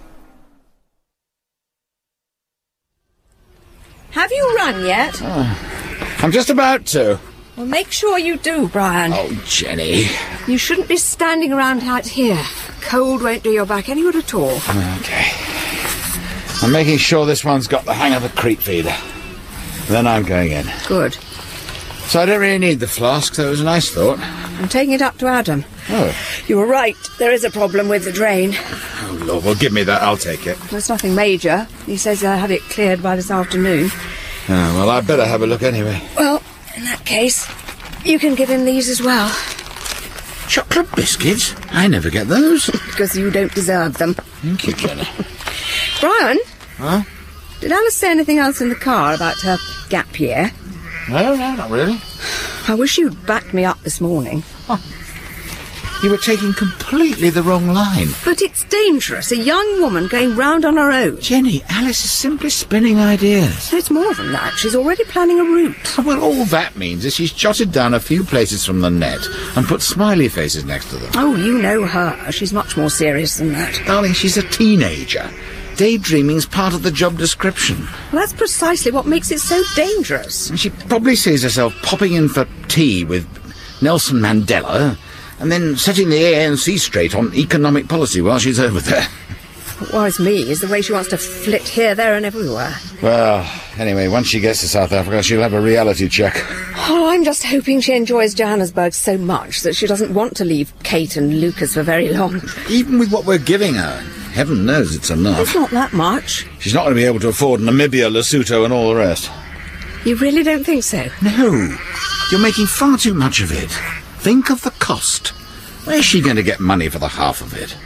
Have you run yet? I'm just about to. Well, make sure you do, Brian. Oh, Jenny. You shouldn't be standing around out here. Cold won't do your back any good at all. Okay. I'm making sure this one's got the hang of the creep feeder. Then I'm going in. Good. So I don't really need the flask, so it was a nice thought. I'm taking it up to Adam. Oh. You were right. There is a problem with the drain. Oh, Lord, well, give me that. I'll take it. There's nothing major. He says they'll have it cleared by this afternoon. Oh, well, I'd better have a look anyway. Well, in that case, you can give him these as well. Chocolate biscuits? I never get those. Because you don't deserve them. Thank you, Jenny. Brian? Huh? Did Alice say anything else in the car about her gap year? No, not really. I wish you'd backed me up this morning. Oh. You were taking completely the wrong line. But it's dangerous. A young woman going round on her own. Jenny, Alice is simply spinning ideas. No, it's more than that. She's already planning a route. Well, all that means is she's jotted down a few places from the net and put smiley faces next to them. Oh, you know her. She's much more serious than that. Darling, she's a teenager. Daydreaming's part of the job description. Well, that's precisely what makes it so dangerous. She probably sees herself popping in for tea with Nelson Mandela and then setting the ANC straight on economic policy while she's over there. What worries me is the way she wants to flit here, there and everywhere. Well, anyway, once she gets to South Africa, she'll have a reality check. Oh, I'm just hoping she enjoys Johannesburg so much that she doesn't want to leave Kate and Lucas for very long. Even with what we're giving her, heaven knows it's enough. It's not that much. She's not going to be able to afford Namibia, Lesotho and all the rest. You really don't think so? No. You're making far too much of it. Think of the cost. Where's she going to get money for the half of it?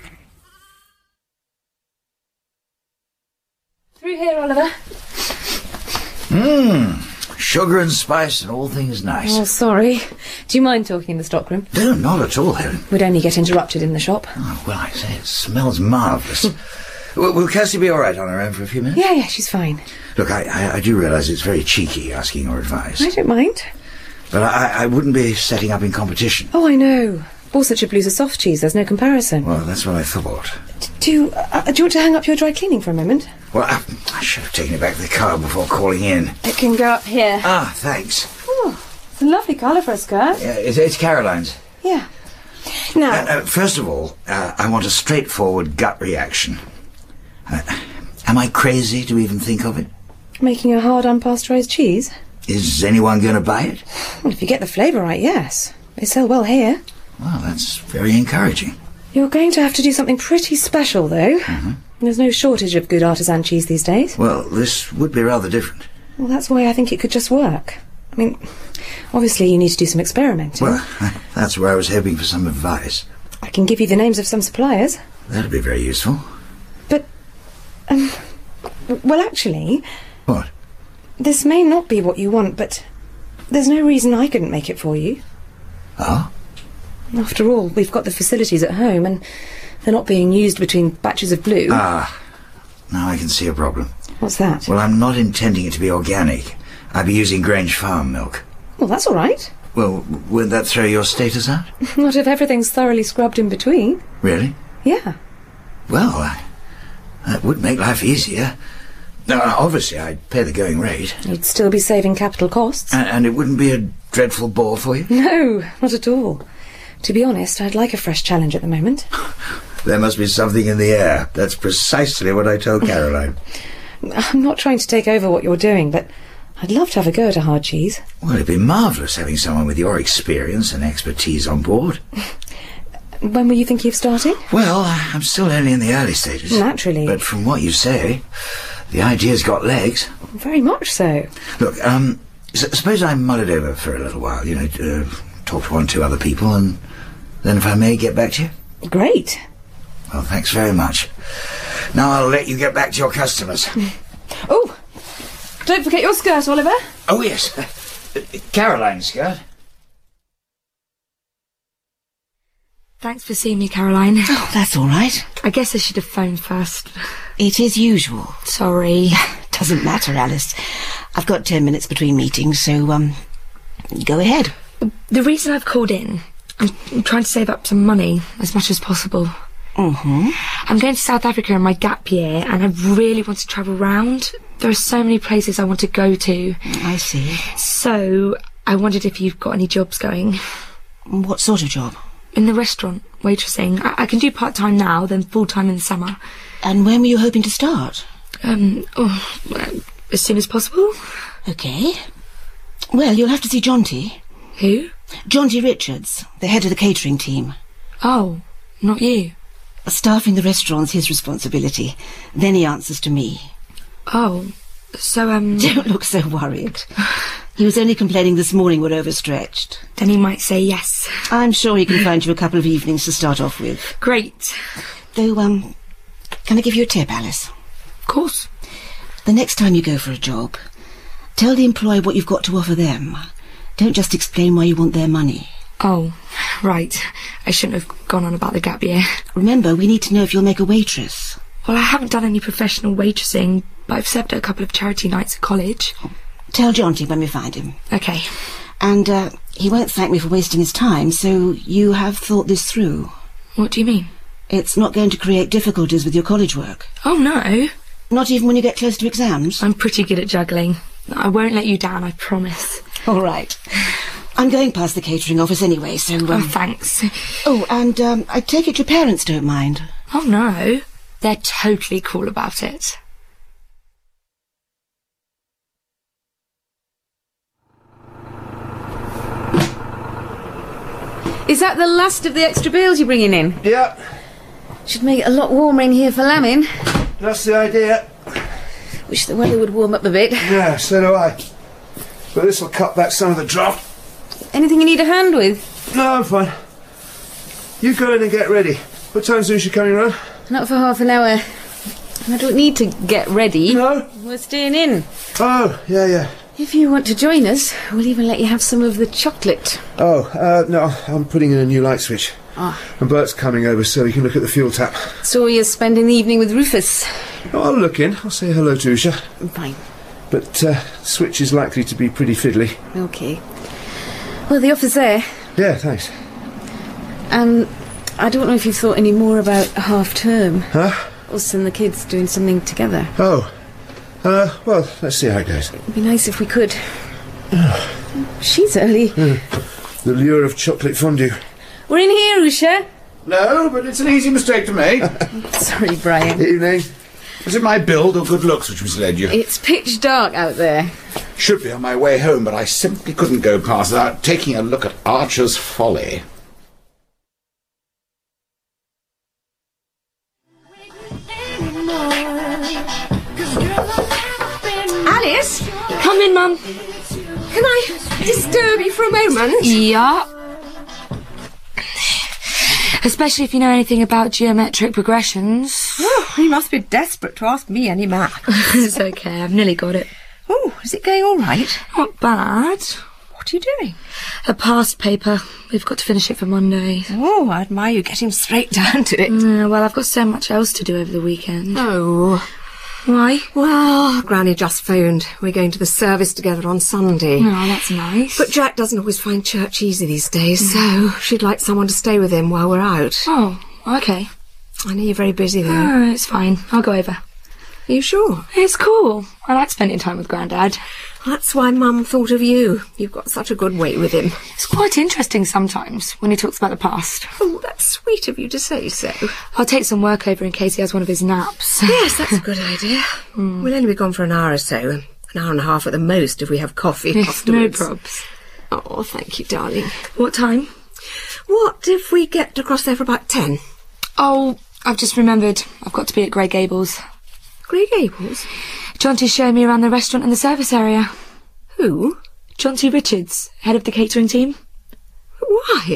Through here, Oliver. Sugar and spice and all things nice. Oh, sorry. Do you mind talking in the stockroom? No, not at all, Helen. We'd only get interrupted in the shop. Oh, well, I say, it smells marvellous. Will Kirsty be all right on her own for a few minutes? Yeah, she's fine. Look, I do realise it's very cheeky asking your advice. I don't mind. But I wouldn't be setting up in competition. Oh, I know. Borsetshire Blues are soft cheese. There's no comparison. Well, that's what I thought. Do you want to hang up your dry cleaning for a moment? Well, I should have taken it back to the car before calling in. It can go up here. Ah, thanks. Oh, it's a lovely colour for a skirt. Yeah, it's Caroline's. Yeah. Now... first of all, I want a straightforward gut reaction. Am I crazy to even think of it? Making a hard unpasteurised cheese? Is anyone going to buy it? Well, if you get the flavour right, yes. They sell well here. Well, that's very encouraging. You're going to have to do something pretty special, though. Mm-hmm. There's no shortage of good artisan cheese these days. Well, this would be rather different. Well, that's why I think it could just work. I mean, obviously you need to do some experimenting. Well, that's where I was hoping for some advice. I can give you the names of some suppliers. That'd be very useful. But, well, actually... What? This may not be what you want, but there's no reason I couldn't make it for you. Oh? After all, we've got the facilities at home, and they're not being used between batches of blue. Ah, now I can see a problem. What's that? Well, I'm not intending it to be organic. I'd be using Grange Farm milk. Well, that's all right. Well, would that throw your status out? Not if everything's thoroughly scrubbed in between. Really? Yeah. Well, that would make life easier. Now, obviously, I'd pay the going rate. You'd still be saving capital costs. And it wouldn't be a dreadful bore for you? No, not at all. To be honest, I'd like a fresh challenge at the moment. There must be something in the air. That's precisely what I told Caroline. I'm not trying to take over what you're doing, but I'd love to have a go at a hard cheese. Well, it'd be marvellous having someone with your experience and expertise on board. When were you thinking of starting? Well, I'm still only in the early stages. Naturally. But from what you say, the idea's got legs. Very much so. Look, suppose I mull it over for a little while, talk to one or two other people, and then if I may get back to you? Great. Well, thanks very much. Now I'll let you get back to your customers. Oh, don't forget your skirt, Oliver. Oh, yes. Caroline's skirt. Thanks for seeing me, Caroline. Oh, that's all right. I guess I should have phoned first. It is usual. Sorry. Doesn't matter, Alice. I've got 10 minutes between meetings, so, go ahead. The reason I've called in, I'm trying to save up some money as much as possible. Mm-hmm. I'm going to South Africa in my gap year, and I really want to travel round. There are so many places I want to go to. I see. So, I wondered if you've got any jobs going. What sort of job? In the restaurant, waitressing. I can do part-time now, then full-time in the summer. And when were you hoping to start? As soon as possible. OK. Well, you'll have to see Jonty. Who? Jonty Richards, the head of the catering team. Oh, not you. Staffing the restaurant's his responsibility. Then he answers to me. Oh, so, Don't look so worried. He was only complaining this morning we're overstretched. Then he might say yes. I'm sure he can find you a couple of evenings to start off with. Great. Though, can I give you a tip, Alice? Of course. The next time you go for a job, tell the employer what you've got to offer them. Don't just explain why you want their money. Oh, right. I shouldn't have gone on about the gap year. Remember, we need to know if you'll make a waitress. Well, I haven't done any professional waitressing, but I've served at a couple of charity nights at college. Tell Jonty when we find him. OK. And, he won't thank me for wasting his time, so you have thought this through. What do you mean? It's not going to create difficulties with your college work. Oh, no. Not even when you get close to exams? I'm pretty good at juggling. I won't let you down, I promise. All right. I'm going past the catering office anyway, so... Oh, thanks. Oh, and, I take it your parents don't mind? Oh, no. They're totally cool about it. Is that the last of the extra bales you're bringing in? Yeah. Should make it a lot warmer in here for lambing. That's the idea. Wish the weather would warm up a bit. Yeah, so do I. But this will cut back some of the drop. Anything you need a hand with? No, I'm fine. You go in and get ready. What time soon is she coming round? Not for half an hour. I don't need to get ready. No? We're staying in. Oh, yeah. If you want to join us, we'll even let you have some of the chocolate. Oh, no, I'm putting in a new light switch. Ah. And Bert's coming over so he can look at the fuel tap. So you're spending the evening with Rufus? Oh, I'll look in. I'll say hello to Usha. Fine. But, switch is likely to be pretty fiddly. OK. Well, the offer's there. Yeah, thanks. And I don't know if you've thought any more about half-term. Huh? Us and the kids doing something together. Oh. Well, let's see how it goes. It'd be nice if we could. She's early. The lure of chocolate fondue. We're in here, Usha. No, but it's an easy mistake to make. Sorry, Brian. Evening. Was it my build or good looks which misled you? It's pitch dark out there. Should be on my way home, but I simply couldn't go past without taking a look at Archer's Folly. Alice? Come in, Mum. Can I disturb you for a moment? Yeah. Especially if you know anything about geometric progressions. Oh, you must be desperate to ask me any math. It's okay, I've nearly got it. Oh, is it going all right? Not bad. What are you doing? A past paper. We've got to finish it for Monday. Oh, I admire you getting straight down to it. Well, I've got so much else to do over the weekend. Oh. Why? Well, Granny just phoned. We're going to the service together on Sunday. Oh, that's nice. But Jack doesn't always find church easy these days, so she'd like someone to stay with him while we're out. Oh, OK. I know you're very busy, though. Oh, it's fine. I'll go over. Are you sure? It's cool. I like spending time with Grandad. That's why Mum thought of you. You've got such a good way with him. It's quite interesting sometimes when he talks about the past. Oh, that's sweet of you to say so. I'll take some work over in case he has one of his naps. Yes, that's a good idea. We'll only be gone for an hour or so. An hour and a half at the most if we have coffee afterwards. No probs. Oh, thank you, darling. What time? What if we get across there for about 10? Oh, I've just remembered. I've got to be at Grey Gables. Grey Gables? Jonty's showing me around the restaurant and the service area. Who? Jonty Richards, head of the catering team. Why?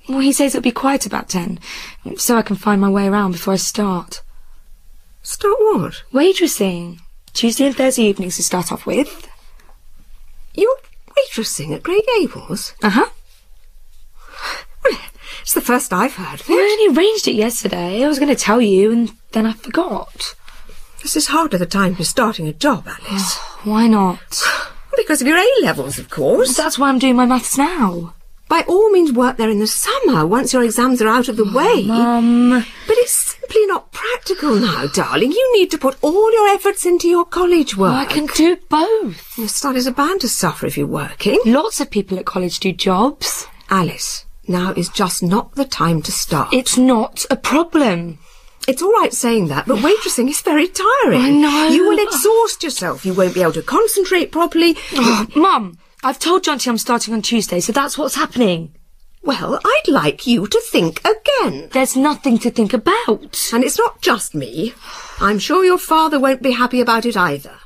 Well, he says it'll be quiet about 10, so I can find my way around before I start. Start what? Waitressing. Tuesday and Thursday evenings to start off with. You're waitressing at Grey Gables? Uh-huh. Well, it's the first I've heard of it. I only arranged it yesterday. I was going to tell you, and then I forgot. This is hardly the time for starting a job, Alice. Oh, why not? Because of your A-levels, of course. That's why I'm doing my maths now. By all means work there in the summer, once your exams are out of the way. Mum. But it's simply not practical now, darling. You need to put all your efforts into your college work. Well, I can do both. Your studies are bound to suffer if you're working. Lots of people at college do jobs. Alice, now is just not the time to start. It's not a problem. It's all right saying that, but waitressing is very tiring. I know. You will exhaust yourself. You won't be able to concentrate properly. Mum, I've told Jonty I'm starting on Tuesday, so that's what's happening. Well, I'd like you to think again. There's nothing to think about. And it's not just me. I'm sure your father won't be happy about it either.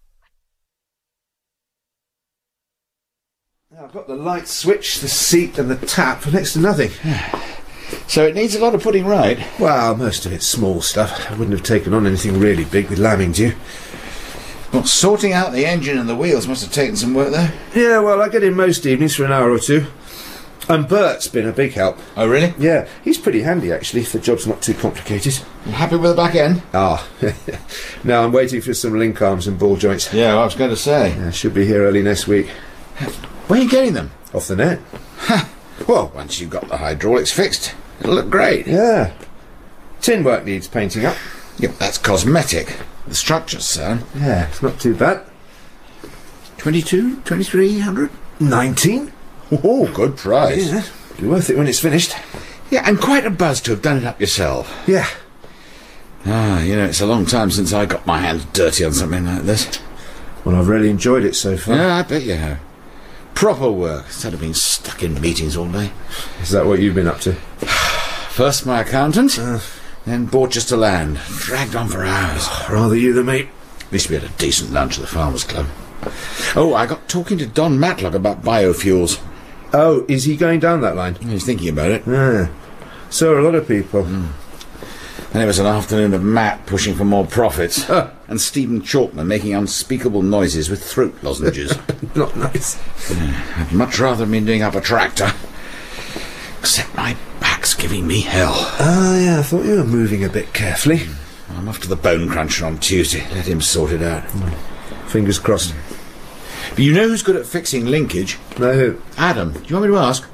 I've got the light switch, the seat and the tap for next to nothing. So it needs a lot of putting right? Well, most of it's small stuff. I wouldn't have taken on anything really big with lambing due. Well, sorting out the engine and the wheels must have taken some work, though. Yeah, well, I get in most evenings for an hour or two. And Bert's been a big help. Oh, really? Yeah, he's pretty handy, actually, if the job's not too complicated. You happy with the back end? Ah, no, I'm waiting for some link arms and ball joints. Yeah, I was going to say. Yeah, should be here early next week. Where are you getting them? Off the net. Well, once you've got the hydraulics fixed, it'll look great. Yeah. Tin work needs painting up. Yep, that's cosmetic. The structure's sound. Yeah, it's not too bad. 22, 2300? 19? Oh, good price. Yeah, be worth it when it's finished. Yeah, and quite a buzz to have done it up yourself. Yeah. Ah, you know, it's a long time since I got my hands dirty on something like this. Well, I've really enjoyed it so far. Yeah, I bet you have. Proper work, instead of being stuck in meetings all day. Is that what you've been up to? First my accountant, then bought just a land. Dragged on for hours. Rather you than me. At least we had a decent lunch at the Farmers Club. Oh, I got talking to Don Matlock about biofuels. Oh, is he going down that line? He's thinking about it. Yeah. So are a lot of people. Then it was an afternoon of Matt pushing for more profits. And Stephen Chalkman making unspeakable noises with throat lozenges. Not nice. I'd much rather been doing up a tractor. Except my back's giving me hell. Ah, yeah, I thought you were moving a bit carefully. I'm off to the bone cruncher on Tuesday. Let him sort it out. Fingers crossed. But you know who's good at fixing linkage? No, who? Adam. Do you want me to ask?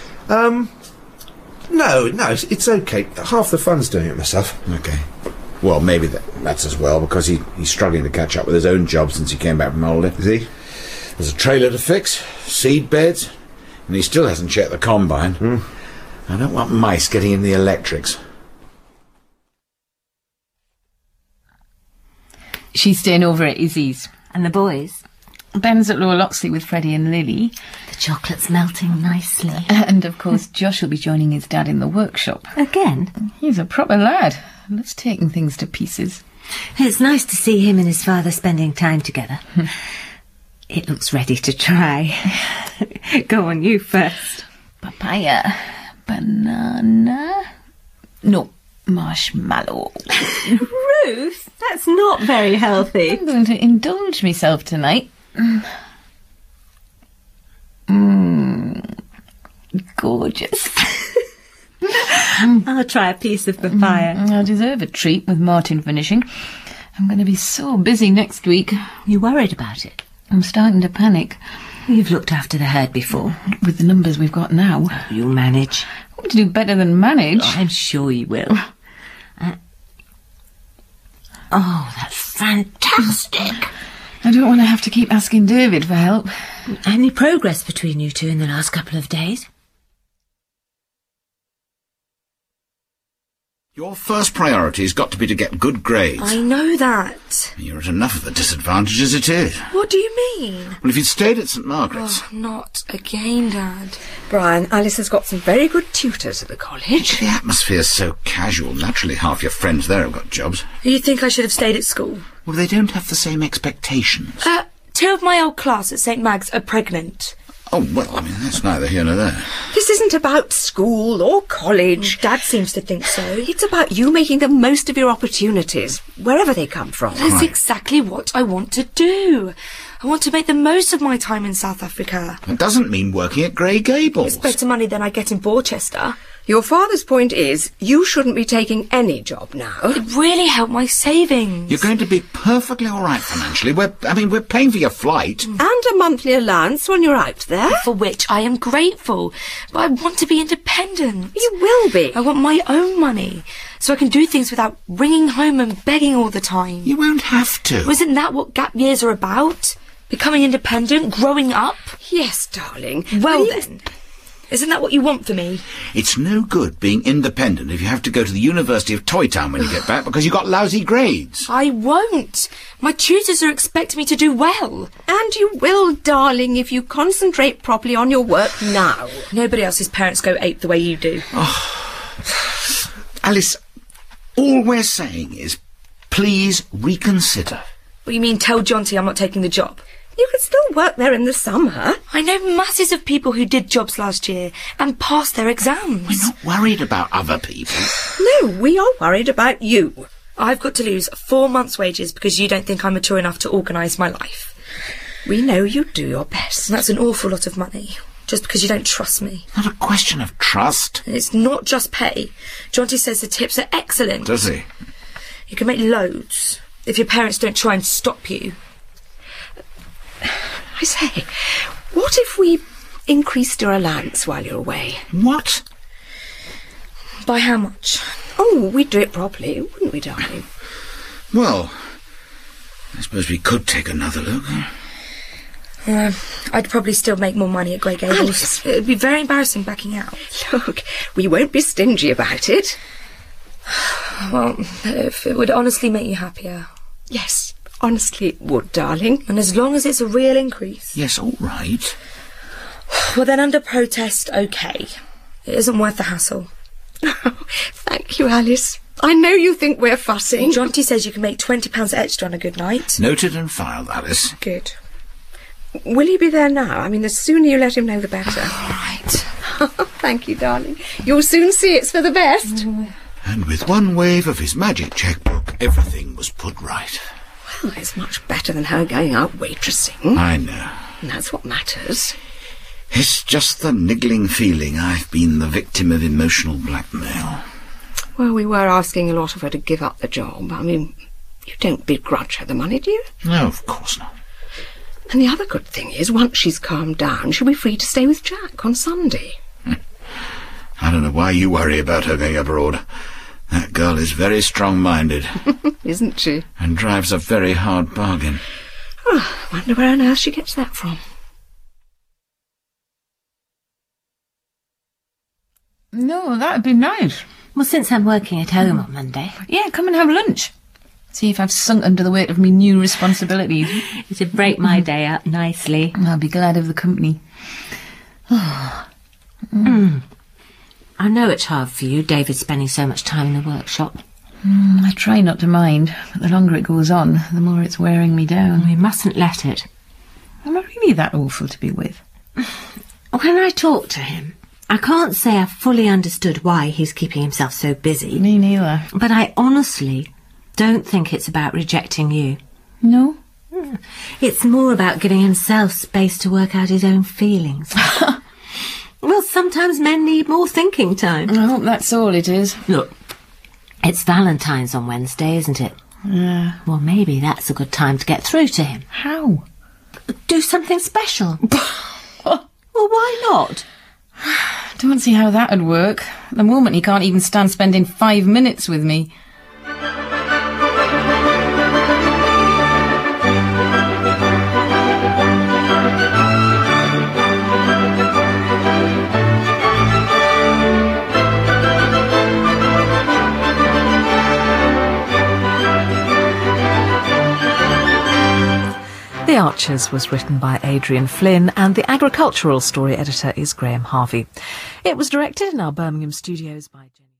No, it's okay. Half the fun's doing it myself. Okay. Well, maybe that's as well, because he's struggling to catch up with his own job since he came back from holiday. Is he? There's a trailer to fix, seed beds, and he still hasn't checked the combine. I don't want mice getting in the electrics. She's staying over at Izzy's. And the boys? Ben's at Lower Loxley with Freddie and Lily. The chocolate's melting nicely. And, of course, Josh will be joining his dad in the workshop. Again? He's a proper lad. Loves taking things to pieces. It's nice to see him and his father spending time together. It looks ready to try. Go on, you first. Papaya. Banana. No, marshmallow. Ruth, that's not very healthy. I'm going to indulge myself tonight. Gorgeous. I'll try a piece of papaya. I deserve a treat with Martin finishing. I'm going to be so busy next week. You worried about it? I'm starting to panic. You've looked after the herd before. With the numbers we've got now. You'll manage. I want to do better than manage. I'm sure you will. Oh, that's fantastic. I don't want to have to keep asking David for help. Any progress between you two in the last couple of days? Your first priority's got to be to get good grades. I know that. You're at enough of a disadvantage as it is. What do you mean? Well, if you'd stayed at St Margaret's... Oh, not again, Dad. Brian, Alice has got some very good tutors at the college. The atmosphere's so casual. Naturally, half your friends there have got jobs. You think I should have stayed at school? Well, they don't have the same expectations. 2 of my old class at St Mag's are pregnant. Oh, well, I mean, that's neither here nor there. This isn't about school or college. Dad seems to think so. It's about you making the most of your opportunities, wherever they come from. That's exactly what I want to do. I want to make the most of my time in South Africa. It doesn't mean working at Grey Gables. It's better money than I get in Borchester. Your father's point is you shouldn't be taking any job now. It really helped my savings. You're going to be perfectly all right financially. We're paying for your flight. And a monthly allowance when you're out there. For which I am grateful. But I want to be independent. You will be. I want my own money. So I can do things without ringing home and begging all the time. You won't have to. Isn't that what gap years are about? Becoming independent? Growing up? Yes, darling. Well then. Isn't that what you want for me? It's no good being independent if you have to go to the University of Toy Town when you get back because you got lousy grades. I won't. My tutors are expecting me to do well. And you will, darling, if you concentrate properly on your work now. Nobody else's parents go ape the way you do. Oh. Alice, all we're saying is, please reconsider. What, you mean tell Jonty I'm not taking the job? You could still work there in the summer. I know masses of people who did jobs last year and passed their exams. We're not worried about other people. No, we are worried about you. I've got to lose 4 months' wages because you don't think I'm mature enough to organise my life. We know you do your best. That's an awful lot of money, just because you don't trust me. Not a question of trust. It's not just pay. Jonty says the tips are excellent. Does he? You can make loads if your parents don't try and stop you. I say, what if we increased your allowance while you're away? What? By how much? Oh, we'd do it properly, wouldn't we, darling? Well, I suppose we could take another look. I'd probably still make more money at Grey Gables. Alice. It'd be very embarrassing backing out. Look, we won't be stingy about it. Well, if it would honestly make you happier. Yes. Honestly, it would, darling. And as long as it's a real increase. Yes, all right. Well, then under protest, OK. It isn't worth the hassle. Thank you, Alice. I know you think we're fussing. Jonty says you can make £20 extra on a good night. Noted and filed, Alice. Good. Will he be there now? I mean, the sooner you let him know, the better. All right. Thank you, darling. You'll soon see it's for the best. And with one wave of his magic chequebook, everything was put right. Well, it's much better than her going out waitressing. I know. And that's what matters. It's just the niggling feeling I've been the victim of emotional blackmail. Well, we were asking a lot of her to give up the job. I mean, you don't begrudge her the money, do you? No, of course not. And the other good thing is, once she's calmed down, she'll be free to stay with Jack on Sunday. I don't know why you worry about her going abroad. That girl is very strong-minded. Isn't she? And drives a very hard bargain. Oh, I wonder where on earth she gets that from. No, that'd be nice. Well, since I'm working at home on Monday. Yeah, come and have lunch. See if I've sunk under the weight of me new responsibilities. It'd break my day up nicely. I'll be glad of the company. I know it's hard for you, David, spending so much time in the workshop. I try not to mind, but the longer it goes on, the more it's wearing me down. We mustn't let it. I'm not really that awful to be with. When I talk to him, I can't say I fully understood why he's keeping himself so busy. Me neither. But I honestly don't think it's about rejecting you. No? It's more about giving himself space to work out his own feelings. Well, sometimes men need more thinking time. I hope that's all it is. Look, it's Valentine's on Wednesday, isn't it? Yeah. Well, maybe that's a good time to get through to him. How? Do something special. Well, why not? Don't see how that'd work. At the moment, he can't even stand spending 5 minutes with me. The Archers was written by Adrian Flynn and the agricultural story editor is Graham Harvey. It was directed in our Birmingham studios by Jenny.